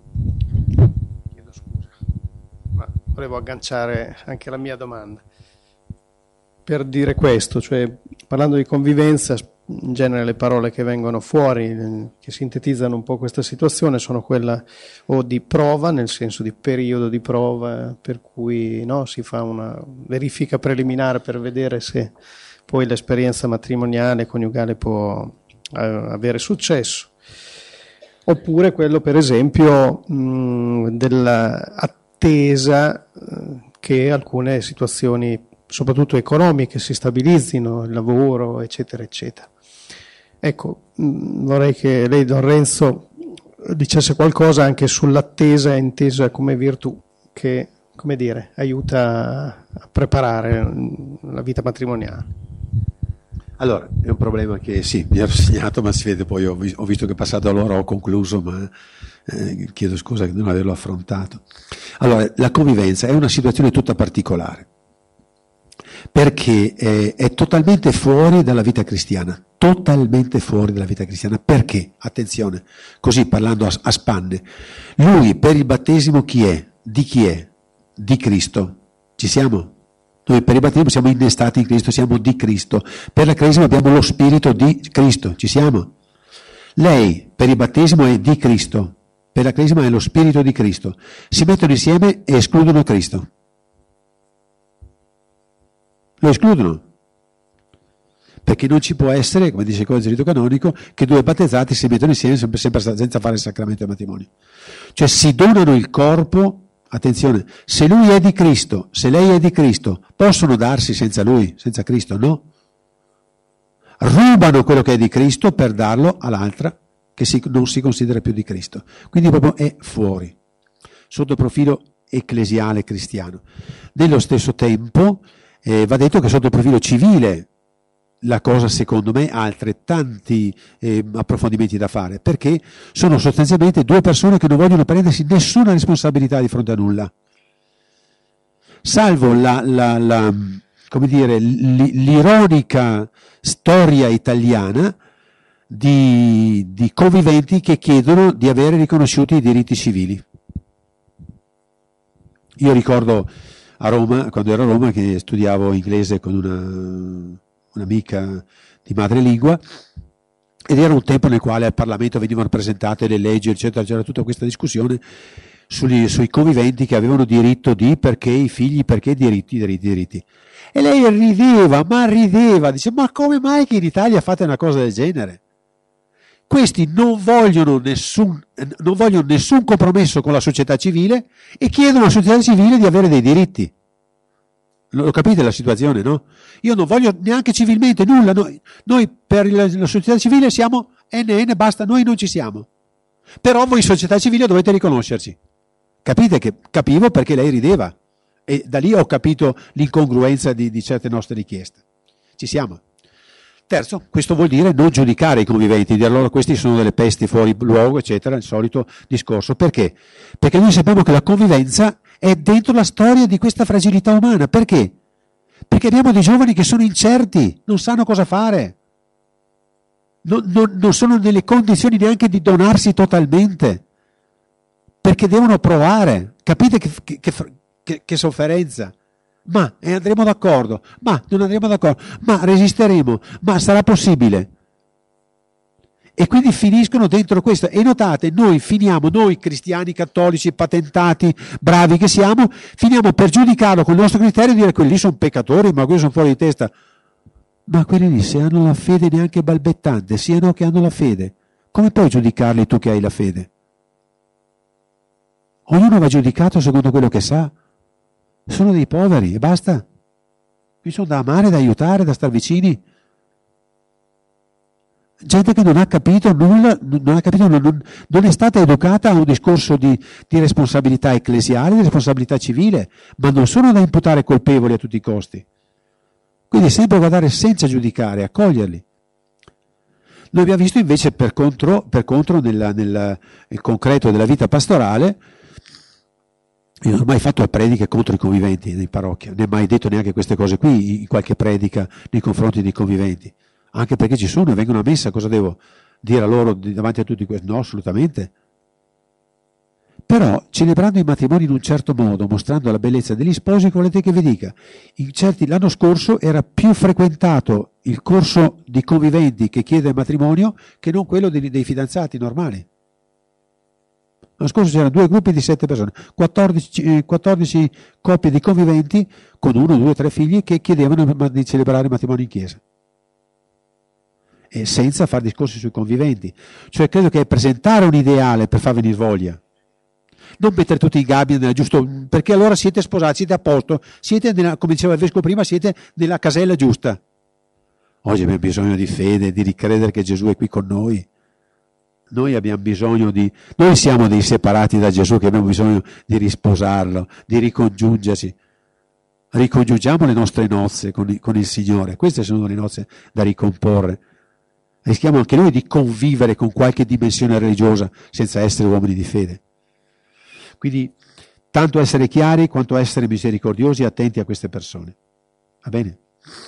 chiedo scusa, ma volevo agganciare anche la mia domanda per dire questo, cioè parlando di convivenza, in genere le parole che vengono fuori, che sintetizzano un po' questa situazione, sono quella o di prova, nel senso di periodo di prova, per cui no, si fa una verifica preliminare per vedere se poi l'esperienza matrimoniale, coniugale può eh, avere successo, oppure quello per esempio mh, dell'attesa eh, che alcune situazioni soprattutto economiche si stabilizzino, il lavoro eccetera eccetera. Ecco, mh, vorrei che lei, Don Renzo, dicesse qualcosa anche sull'attesa intesa come virtù che, come dire, aiuta a preparare la vita matrimoniale. Allora, è un problema che sì, mi ero segnato, ma si vede poi, ho, ho visto che è passato all'ora, ho concluso, ma eh, chiedo scusa di non averlo affrontato. Allora, la convivenza è una situazione tutta particolare, perché è, è totalmente fuori dalla vita cristiana, totalmente fuori dalla vita cristiana. Perché? Attenzione, così parlando a, a spanne, lui per il battesimo chi è? Di chi è? Di Cristo. Ci siamo? Noi per il battesimo siamo innestati in Cristo, siamo di Cristo. Per la cresima abbiamo lo spirito di Cristo. Ci siamo? Lei per il battesimo è di Cristo, per la cresima è lo spirito di Cristo. Si mettono insieme e escludono Cristo. Lo escludono. Perché non ci può essere, come dice il codice di rito canonico, che due battezzati si mettono insieme sempre, sempre senza fare il sacramento del matrimonio. Cioè si donano il corpo. Attenzione, se lui è di Cristo, se lei è di Cristo, possono darsi senza lui, senza Cristo? No. Rubano quello che è di Cristo per darlo all'altra che si, non si considera più di Cristo. Quindi proprio è fuori, sotto il profilo ecclesiale cristiano. Nello stesso tempo eh, va detto che sotto il profilo civile la cosa secondo me ha altrettanti eh, approfondimenti da fare, perché sono sostanzialmente due persone che non vogliono prendersi nessuna responsabilità di fronte a nulla, salvo la, la, la come dire, l'ironica storia italiana di, di conviventi che chiedono di avere riconosciuti i diritti civili. Io ricordo a Roma, quando ero a Roma, che studiavo inglese con una un'amica di madrelingua, ed era un tempo nel quale al Parlamento venivano presentate le leggi, eccetera, c'era tutta questa discussione sugli, sui conviventi che avevano diritto di, perché i figli, perché diritti, diritti, diritti. E lei rideva, ma rideva, dice, ma come mai che in Italia fate una cosa del genere? Questi non vogliono nessun, non vogliono nessun compromesso con la società civile e chiedono alla società civile di avere dei diritti. Lo capite la situazione, no? Io non voglio neanche civilmente nulla, noi, noi per la, la società civile siamo N N, basta, noi non ci siamo. Però voi società civile dovete riconoscerci. Capite che capivo perché lei rideva e da lì ho capito l'incongruenza di, di certe nostre richieste. Ci siamo. Terzo, questo vuol dire non giudicare i conviventi, dire loro questi sono delle pesti fuori luogo, eccetera, il solito discorso. Perché? Perché noi sappiamo che la convivenza è dentro la storia di questa fragilità umana. Perché? Perché abbiamo dei giovani che sono incerti, non sanno cosa fare, non, non, non sono nelle condizioni neanche di donarsi totalmente, perché devono provare. Capite che, che, che, che sofferenza? Ma e andremo d'accordo, ma non andremo d'accordo, ma resisteremo, ma sarà possibile. E quindi finiscono dentro questo. E notate, noi finiamo, noi cristiani, cattolici, patentati, bravi che siamo, finiamo per giudicarlo con il nostro criterio e dire quelli lì sono peccatori, ma quelli sono fuori di testa. Ma quelli lì, se hanno la fede neanche balbettante, siano che hanno la fede, come puoi giudicarli tu che hai la fede? Ognuno va giudicato secondo quello che sa. Sono dei poveri e basta. Qui sono da amare, da aiutare, da star vicini. Gente che non ha capito nulla, non, ha capito, non, non è stata educata a un discorso di, di responsabilità ecclesiale, di responsabilità civile, ma non sono da imputare colpevoli a tutti i costi. Quindi sempre guardare senza giudicare, accoglierli. Noi abbiamo visto invece per contro, per contro nella, nel, nel concreto della vita pastorale, io non ho mai fatto prediche contro i conviventi in parrocchia, ne ho mai detto neanche queste cose qui in qualche predica nei confronti dei conviventi. Anche perché ci sono e vengono a messa, cosa devo dire a loro davanti a tutti questi? No, assolutamente. Però celebrando i matrimoni in un certo modo, mostrando la bellezza degli sposi, volete che vi dica, in certi, l'anno scorso era più frequentato il corso di conviventi che chiede il matrimonio che non quello dei, dei fidanzati normali. L'anno scorso c'erano due gruppi di sette persone, quattordici, quattordici coppie di conviventi con uno, due, tre figli che chiedevano di celebrare il matrimonio in chiesa. E senza fare discorsi sui conviventi. Cioè credo che è presentare un ideale per far venire voglia. Non mettere tutti i gabbia nella giusto, perché allora siete sposati, siete a posto, siete nella, come diceva il vescovo prima, siete nella casella giusta. Oggi abbiamo bisogno di fede, di ricredere che Gesù è qui con noi. Noi abbiamo bisogno di, noi siamo dei separati da Gesù che abbiamo bisogno di risposarlo, di ricongiungersi. Ricongiungiamo le nostre nozze con, con il Signore. Queste sono le nozze da ricomporre. Rischiamo anche noi di convivere con qualche dimensione religiosa senza essere uomini di fede. Quindi tanto essere chiari quanto essere misericordiosi e attenti a queste persone. Va bene?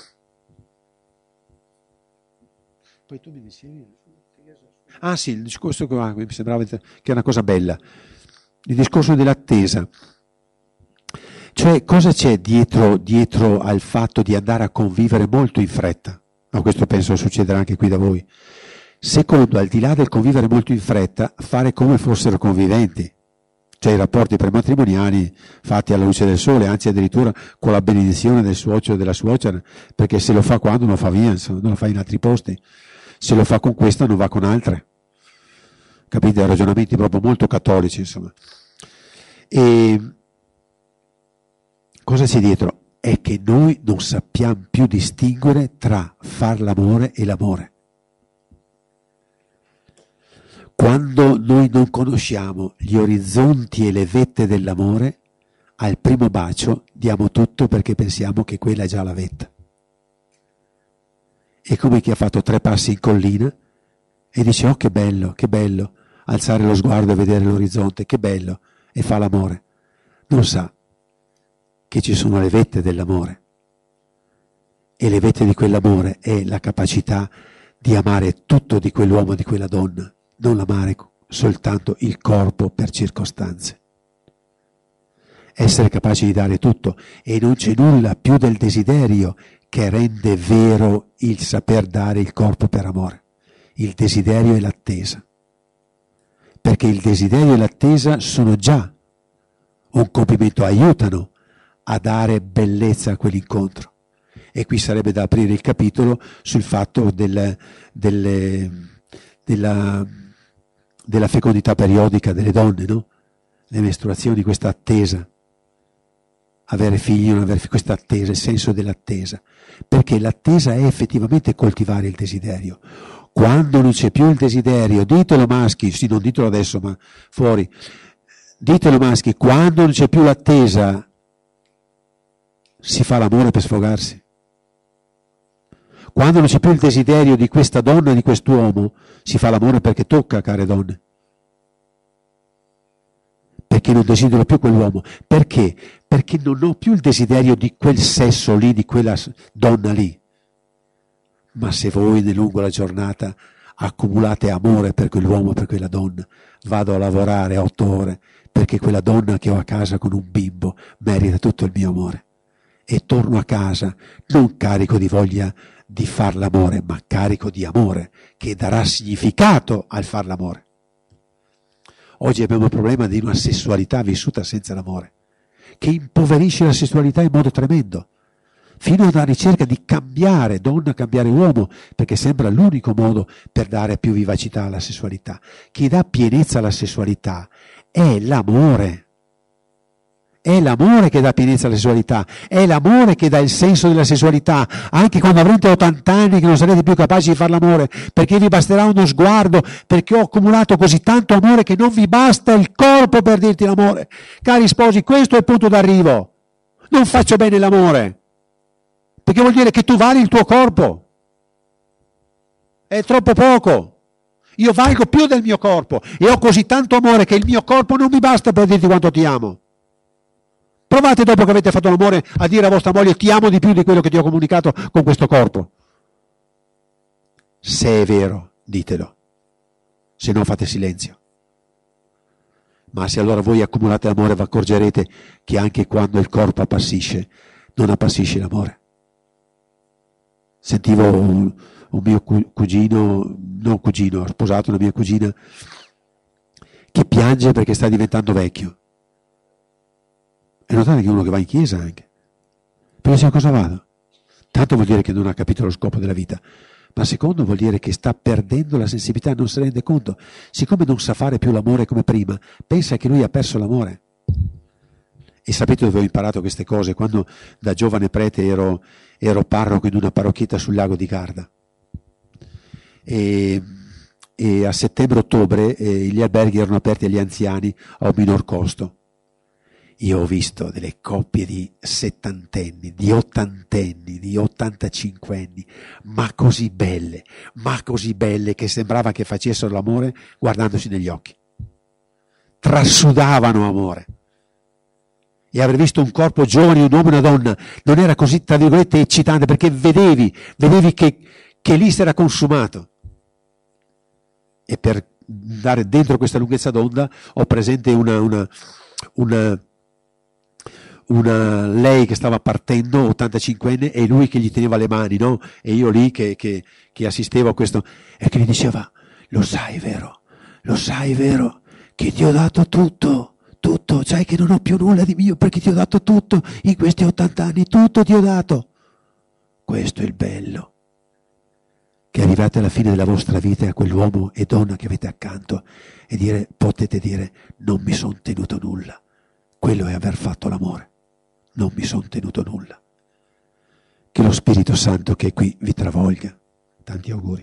Poi tu mi dicevi... Ah sì, il discorso che mi sembrava che è una cosa bella. Il discorso dell'attesa. Cioè cosa c'è dietro, dietro al fatto di andare a convivere molto in fretta? Ma questo penso succederà anche qui da voi. Secondo, al di là del convivere molto in fretta, fare come fossero conviventi. Cioè i rapporti prematrimoniali fatti alla luce del sole, anzi addirittura con la benedizione del suocero e della suocera, perché se lo fa qua non lo fa via, insomma, non lo fa in altri posti. Se lo fa con questa non va con altre. Capite? Ragionamenti proprio molto cattolici, insomma. E cosa c'è dietro? È che noi non sappiamo più distinguere tra far l'amore e l'amore. Quando noi non conosciamo gli orizzonti e le vette dell'amore, al primo bacio diamo tutto perché pensiamo che quella è già la vetta. È come chi ha fatto tre passi in collina e dice oh che bello, che bello, alzare lo sguardo e vedere l'orizzonte, che bello, e fa l'amore. Non sa che ci sono le vette dell'amore e le vette di quell'amore è la capacità di amare tutto di quell'uomo, di quella donna, non amare soltanto il corpo per circostanze. Essere capaci di dare tutto, e non c'è nulla più del desiderio che rende vero il saper dare il corpo per amore. Il desiderio e l'attesa. Perché il desiderio e l'attesa sono già un compimento, aiutano a dare bellezza a quell'incontro. E qui sarebbe da aprire il capitolo sul fatto del, delle, della, della fecondità periodica delle donne, no? Le mestruazioni, questa attesa. Avere figli, non avere figli, questa attesa, il senso dell'attesa. Perché l'attesa è effettivamente coltivare il desiderio. Quando non c'è più il desiderio, ditelo maschi, sì, non ditelo adesso, ma fuori, ditelo maschi, quando non c'è più l'attesa, si fa l'amore per sfogarsi. Quando non c'è più il desiderio di questa donna e di quest'uomo, si fa l'amore perché tocca, care donne. Perché non desidero più quell'uomo. Perché? Perché non ho più il desiderio di quel sesso lì, di quella donna lì. Ma se voi nel lungo la giornata accumulate amore per quell'uomo, per quella donna, vado a lavorare otto ore perché quella donna che ho a casa con un bimbo merita tutto il mio amore. E torno a casa non carico di voglia di far l'amore, ma carico di amore, che darà significato al far l'amore. Oggi abbiamo il problema di una sessualità vissuta senza l'amore, che impoverisce la sessualità in modo tremendo, fino alla ricerca di cambiare donna, cambiare uomo, perché sembra l'unico modo per dare più vivacità alla sessualità. Chi dà pienezza alla sessualità è l'amore. È l'amore che dà pienezza alla sessualità, è l'amore che dà il senso della sessualità, anche quando avrete ottanta anni che non sarete più capaci di fare l'amore, perché vi basterà uno sguardo, perché ho accumulato così tanto amore che non vi basta il corpo per dirti l'amore. Cari sposi, questo è il punto d'arrivo. Non faccio bene l'amore, perché vuol dire che tu vali il tuo corpo. È troppo poco. Io valgo più del mio corpo e ho così tanto amore che il mio corpo non mi basta per dirti quanto ti amo. Provate dopo che avete fatto l'amore a dire a vostra moglie ti amo di più di quello che ti ho comunicato con questo corpo. Se è vero, ditelo. Se no fate silenzio. Ma se allora voi accumulate l'amore vi accorgerete che anche quando il corpo appassisce, non appassisce l'amore. Sentivo un, un mio cugino, non cugino, ho sposato una mia cugina, che piange perché sta diventando vecchio. E notate che è uno che va in chiesa anche. Però sai cosa vado? Tanto vuol dire che non ha capito lo scopo della vita, ma secondo vuol dire che sta perdendo la sensibilità, non se rende conto. Siccome non sa fare più l'amore come prima, pensa che lui ha perso l'amore. E sapete dove ho imparato queste cose? Quando da giovane prete ero, ero parroco in una parrocchietta sul lago di Garda. E, e a settembre-ottobre eh, gli alberghi erano aperti agli anziani a un minor costo. Io ho visto delle coppie di settantenni, di ottantenni, di ottantacinquenni, ma così belle, ma così belle che sembrava che facessero l'amore guardandosi negli occhi. Trasudavano amore. E aver visto un corpo giovane, un uomo e una donna, non era così, tra virgolette, eccitante, perché vedevi, vedevi che, che lì si era consumato. E per andare dentro questa lunghezza d'onda ho presente una... una, una Una, lei che stava partendo, ottantacinquenne, e lui che gli teneva le mani, no? E io lì che, che, che assistevo a questo, e che gli diceva, lo sai vero, lo sai vero, che ti ho dato tutto, tutto, sai che non ho più nulla di mio perché ti ho dato tutto, in questi ottanta anni, tutto ti ho dato. Questo è il bello, che arrivate alla fine della vostra vita a quell'uomo e donna che avete accanto e dire, potete dire, non mi son tenuto nulla. Quello è aver fatto l'amore. Non mi sono tenuto nulla. Che lo Spirito Santo che è qui vi travolga. Tanti auguri.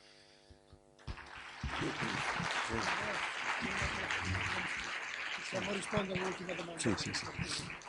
Possiamo rispondere all'ultima domanda? Sì, sì, sì.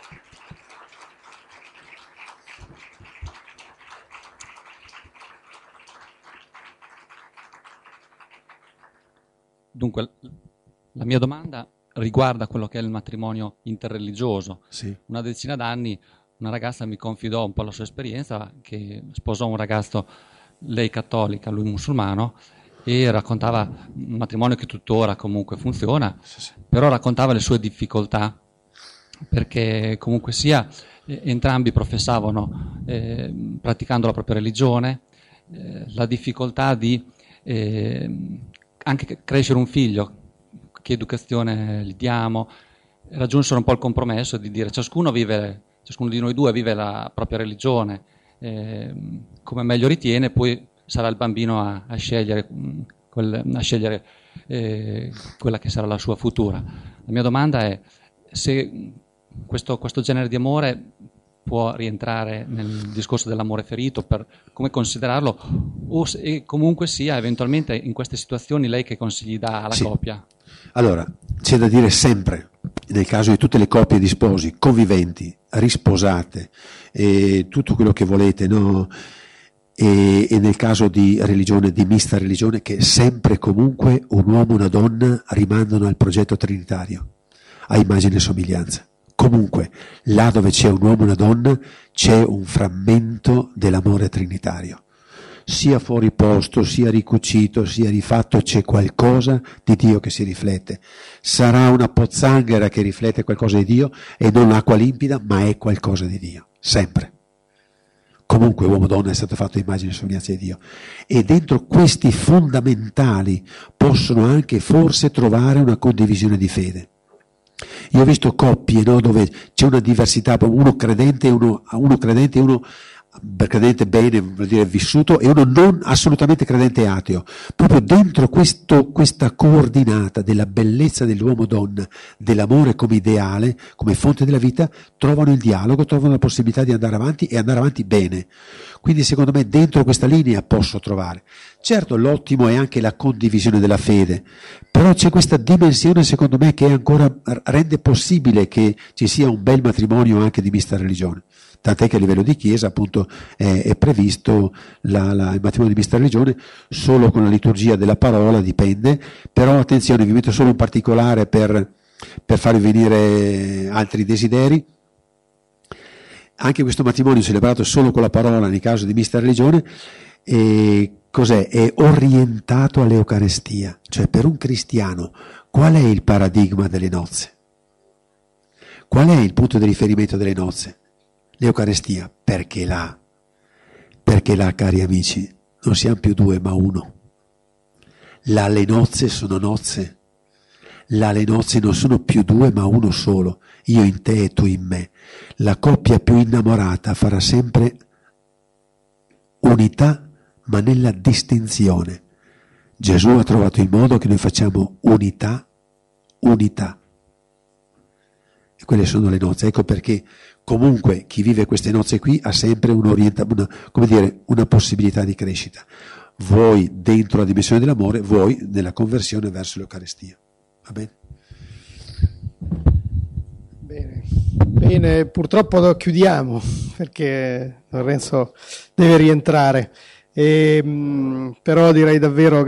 Dunque, la mia domanda riguarda quello che è il matrimonio interreligioso. Sì. Una decina d'anni una ragazza mi confidò un po' la sua esperienza, che sposò un ragazzo, lei cattolica, lui musulmano, e raccontava un matrimonio che tuttora comunque funziona, Sì, sì. però raccontava le sue difficoltà, perché comunque sia eh, entrambi professavano, eh, praticando la propria religione, eh, la difficoltà di eh, anche crescere un figlio, che educazione gli diamo. Raggiunsero un po' il compromesso di dire ciascuno vive, ciascuno di noi due vive la propria religione eh, come meglio ritiene, poi sarà il bambino a, a scegliere, quel, a scegliere eh, quella che sarà la sua futura. La mia domanda è se questo, questo genere di amore può rientrare nel discorso dell'amore ferito, per come considerarlo, o se comunque sia eventualmente in queste situazioni lei che consigli dà alla Sì. coppia? Allora, c'è da dire sempre, nel caso di tutte le coppie di sposi, conviventi, risposate, e tutto quello che volete, no? E, e nel caso di religione, di mista religione, che sempre e comunque un uomo e una donna rimandano al progetto trinitario, a immagine e somiglianza. Comunque, là dove c'è un uomo e una donna, c'è un frammento dell'amore trinitario. Sia fuori posto, sia ricucito, sia rifatto, c'è qualcosa di Dio che si riflette. Sarà una pozzanghera che riflette qualcosa di Dio e non l'acqua limpida, ma è qualcosa di Dio, sempre. Comunque uomo-donna è stato fatto immagine e somiglianza di Dio. E dentro questi fondamentali possono anche forse trovare una condivisione di fede. Io ho visto coppie, no, dove c'è una diversità, uno credente e uno, uno credente e uno credente bene, vuol dire vissuto, e uno non assolutamente credente e ateo. Proprio dentro questo, questa coordinata della bellezza dell'uomo-donna, dell'amore come ideale, come fonte della vita, trovano il dialogo, trovano la possibilità di andare avanti e andare avanti bene. Quindi secondo me dentro questa linea posso trovare. Certo, l'ottimo è anche la condivisione della fede, però c'è questa dimensione secondo me che ancora rende possibile che ci sia un bel matrimonio anche di mista religione. Tant'è che a livello di chiesa appunto è, è previsto la, la, il matrimonio di mista religione solo con la liturgia della parola, dipende, però attenzione, vi metto solo un particolare per, per farvi venire altri desideri. Anche questo matrimonio celebrato solo con la parola nel caso di mista religione, e cos'è? È orientato all'Eucarestia, cioè per un cristiano qual è il paradigma delle nozze? Qual è il punto di riferimento delle nozze? L'Eucarestia. Perché là? Perché là, cari amici, non siamo più due ma uno. Là le nozze sono nozze. Là le nozze non sono più due ma uno solo, io in te e tu in me. La coppia più innamorata farà sempre unità ma nella distinzione. Gesù ha trovato il modo che noi facciamo unità, unità. E quelle sono le nozze. Ecco perché comunque chi vive queste nozze qui ha sempre un orienta, una, come dire, una possibilità di crescita. Voi dentro la dimensione dell'amore, voi nella conversione verso l'Eucarestia. Va bene? Bene, bene, purtroppo chiudiamo perché Lorenzo deve rientrare. E, mh, però direi davvero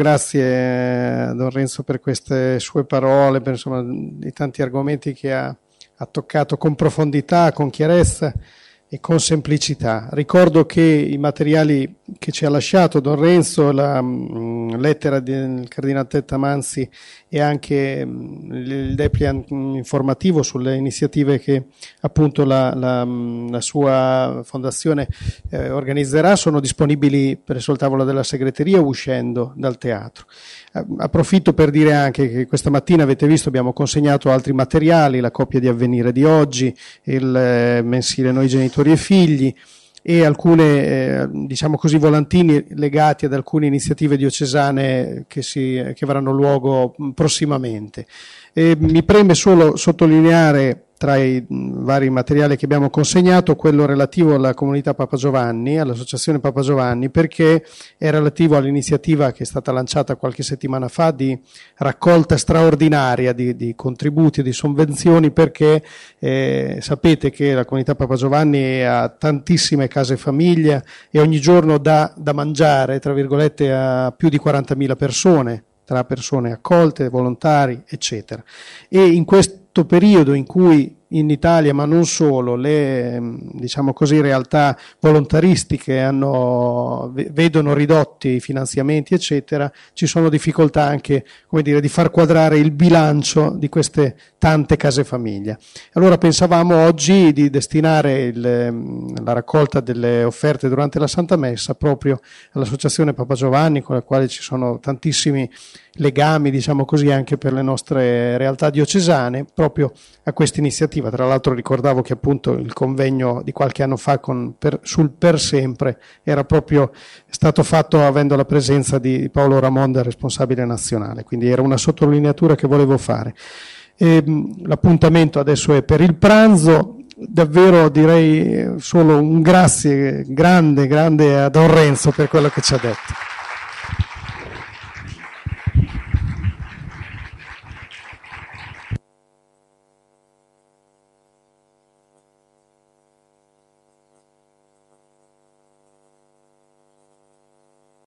grazie a Don Renzo per queste sue parole, per insomma i tanti argomenti che ha, ha toccato con profondità, con chiarezza e con semplicità. Ricordo che i materiali che ci ha lasciato Don Renzo, la mh, lettera del Cardinale Tetta Manzi e anche mh, il depliant informativo sulle iniziative che appunto la, la, la sua fondazione eh, organizzerà, sono disponibili presso il tavolo della segreteria uscendo dal teatro. Approfitto per dire anche che questa mattina avete visto abbiamo consegnato altri materiali, la coppia di Avvenire di oggi, il eh, mensile Noi Genitori e Figli e alcune eh, diciamo così volantini legati ad alcune iniziative diocesane che, si, che avranno luogo prossimamente. E mi preme solo sottolineare tra i vari materiali che abbiamo consegnato quello relativo alla comunità Papa Giovanni, all'associazione Papa Giovanni, perché è relativo all'iniziativa che è stata lanciata qualche settimana fa di raccolta straordinaria di, di contributi e di sovvenzioni, perché eh, sapete che la comunità Papa Giovanni ha tantissime case famiglia e ogni giorno dà da mangiare, tra virgolette, a più di quarantamila persone, tra persone accolte, volontari, eccetera. E in questo periodo in cui in Italia, ma non solo, le diciamo così realtà volontaristiche hanno, vedono ridotti i finanziamenti, eccetera, ci sono difficoltà anche, come dire, di far quadrare il bilancio di queste tante case famiglia. Allora pensavamo oggi di destinare il, la raccolta delle offerte durante la Santa Messa proprio all'associazione Papa Giovanni, con la quale ci sono tantissimi legami, diciamo così, anche per le nostre realtà diocesane, proprio a questa iniziativa. Tra l'altro ricordavo che appunto il convegno di qualche anno fa con, per, sul Per Sempre era proprio stato fatto avendo la presenza di Paolo Ramonda, responsabile nazionale, quindi era una sottolineatura che volevo fare. E, l'appuntamento adesso è per il pranzo. Davvero direi solo un grazie grande, grande a Don Renzo per quello che ci ha detto.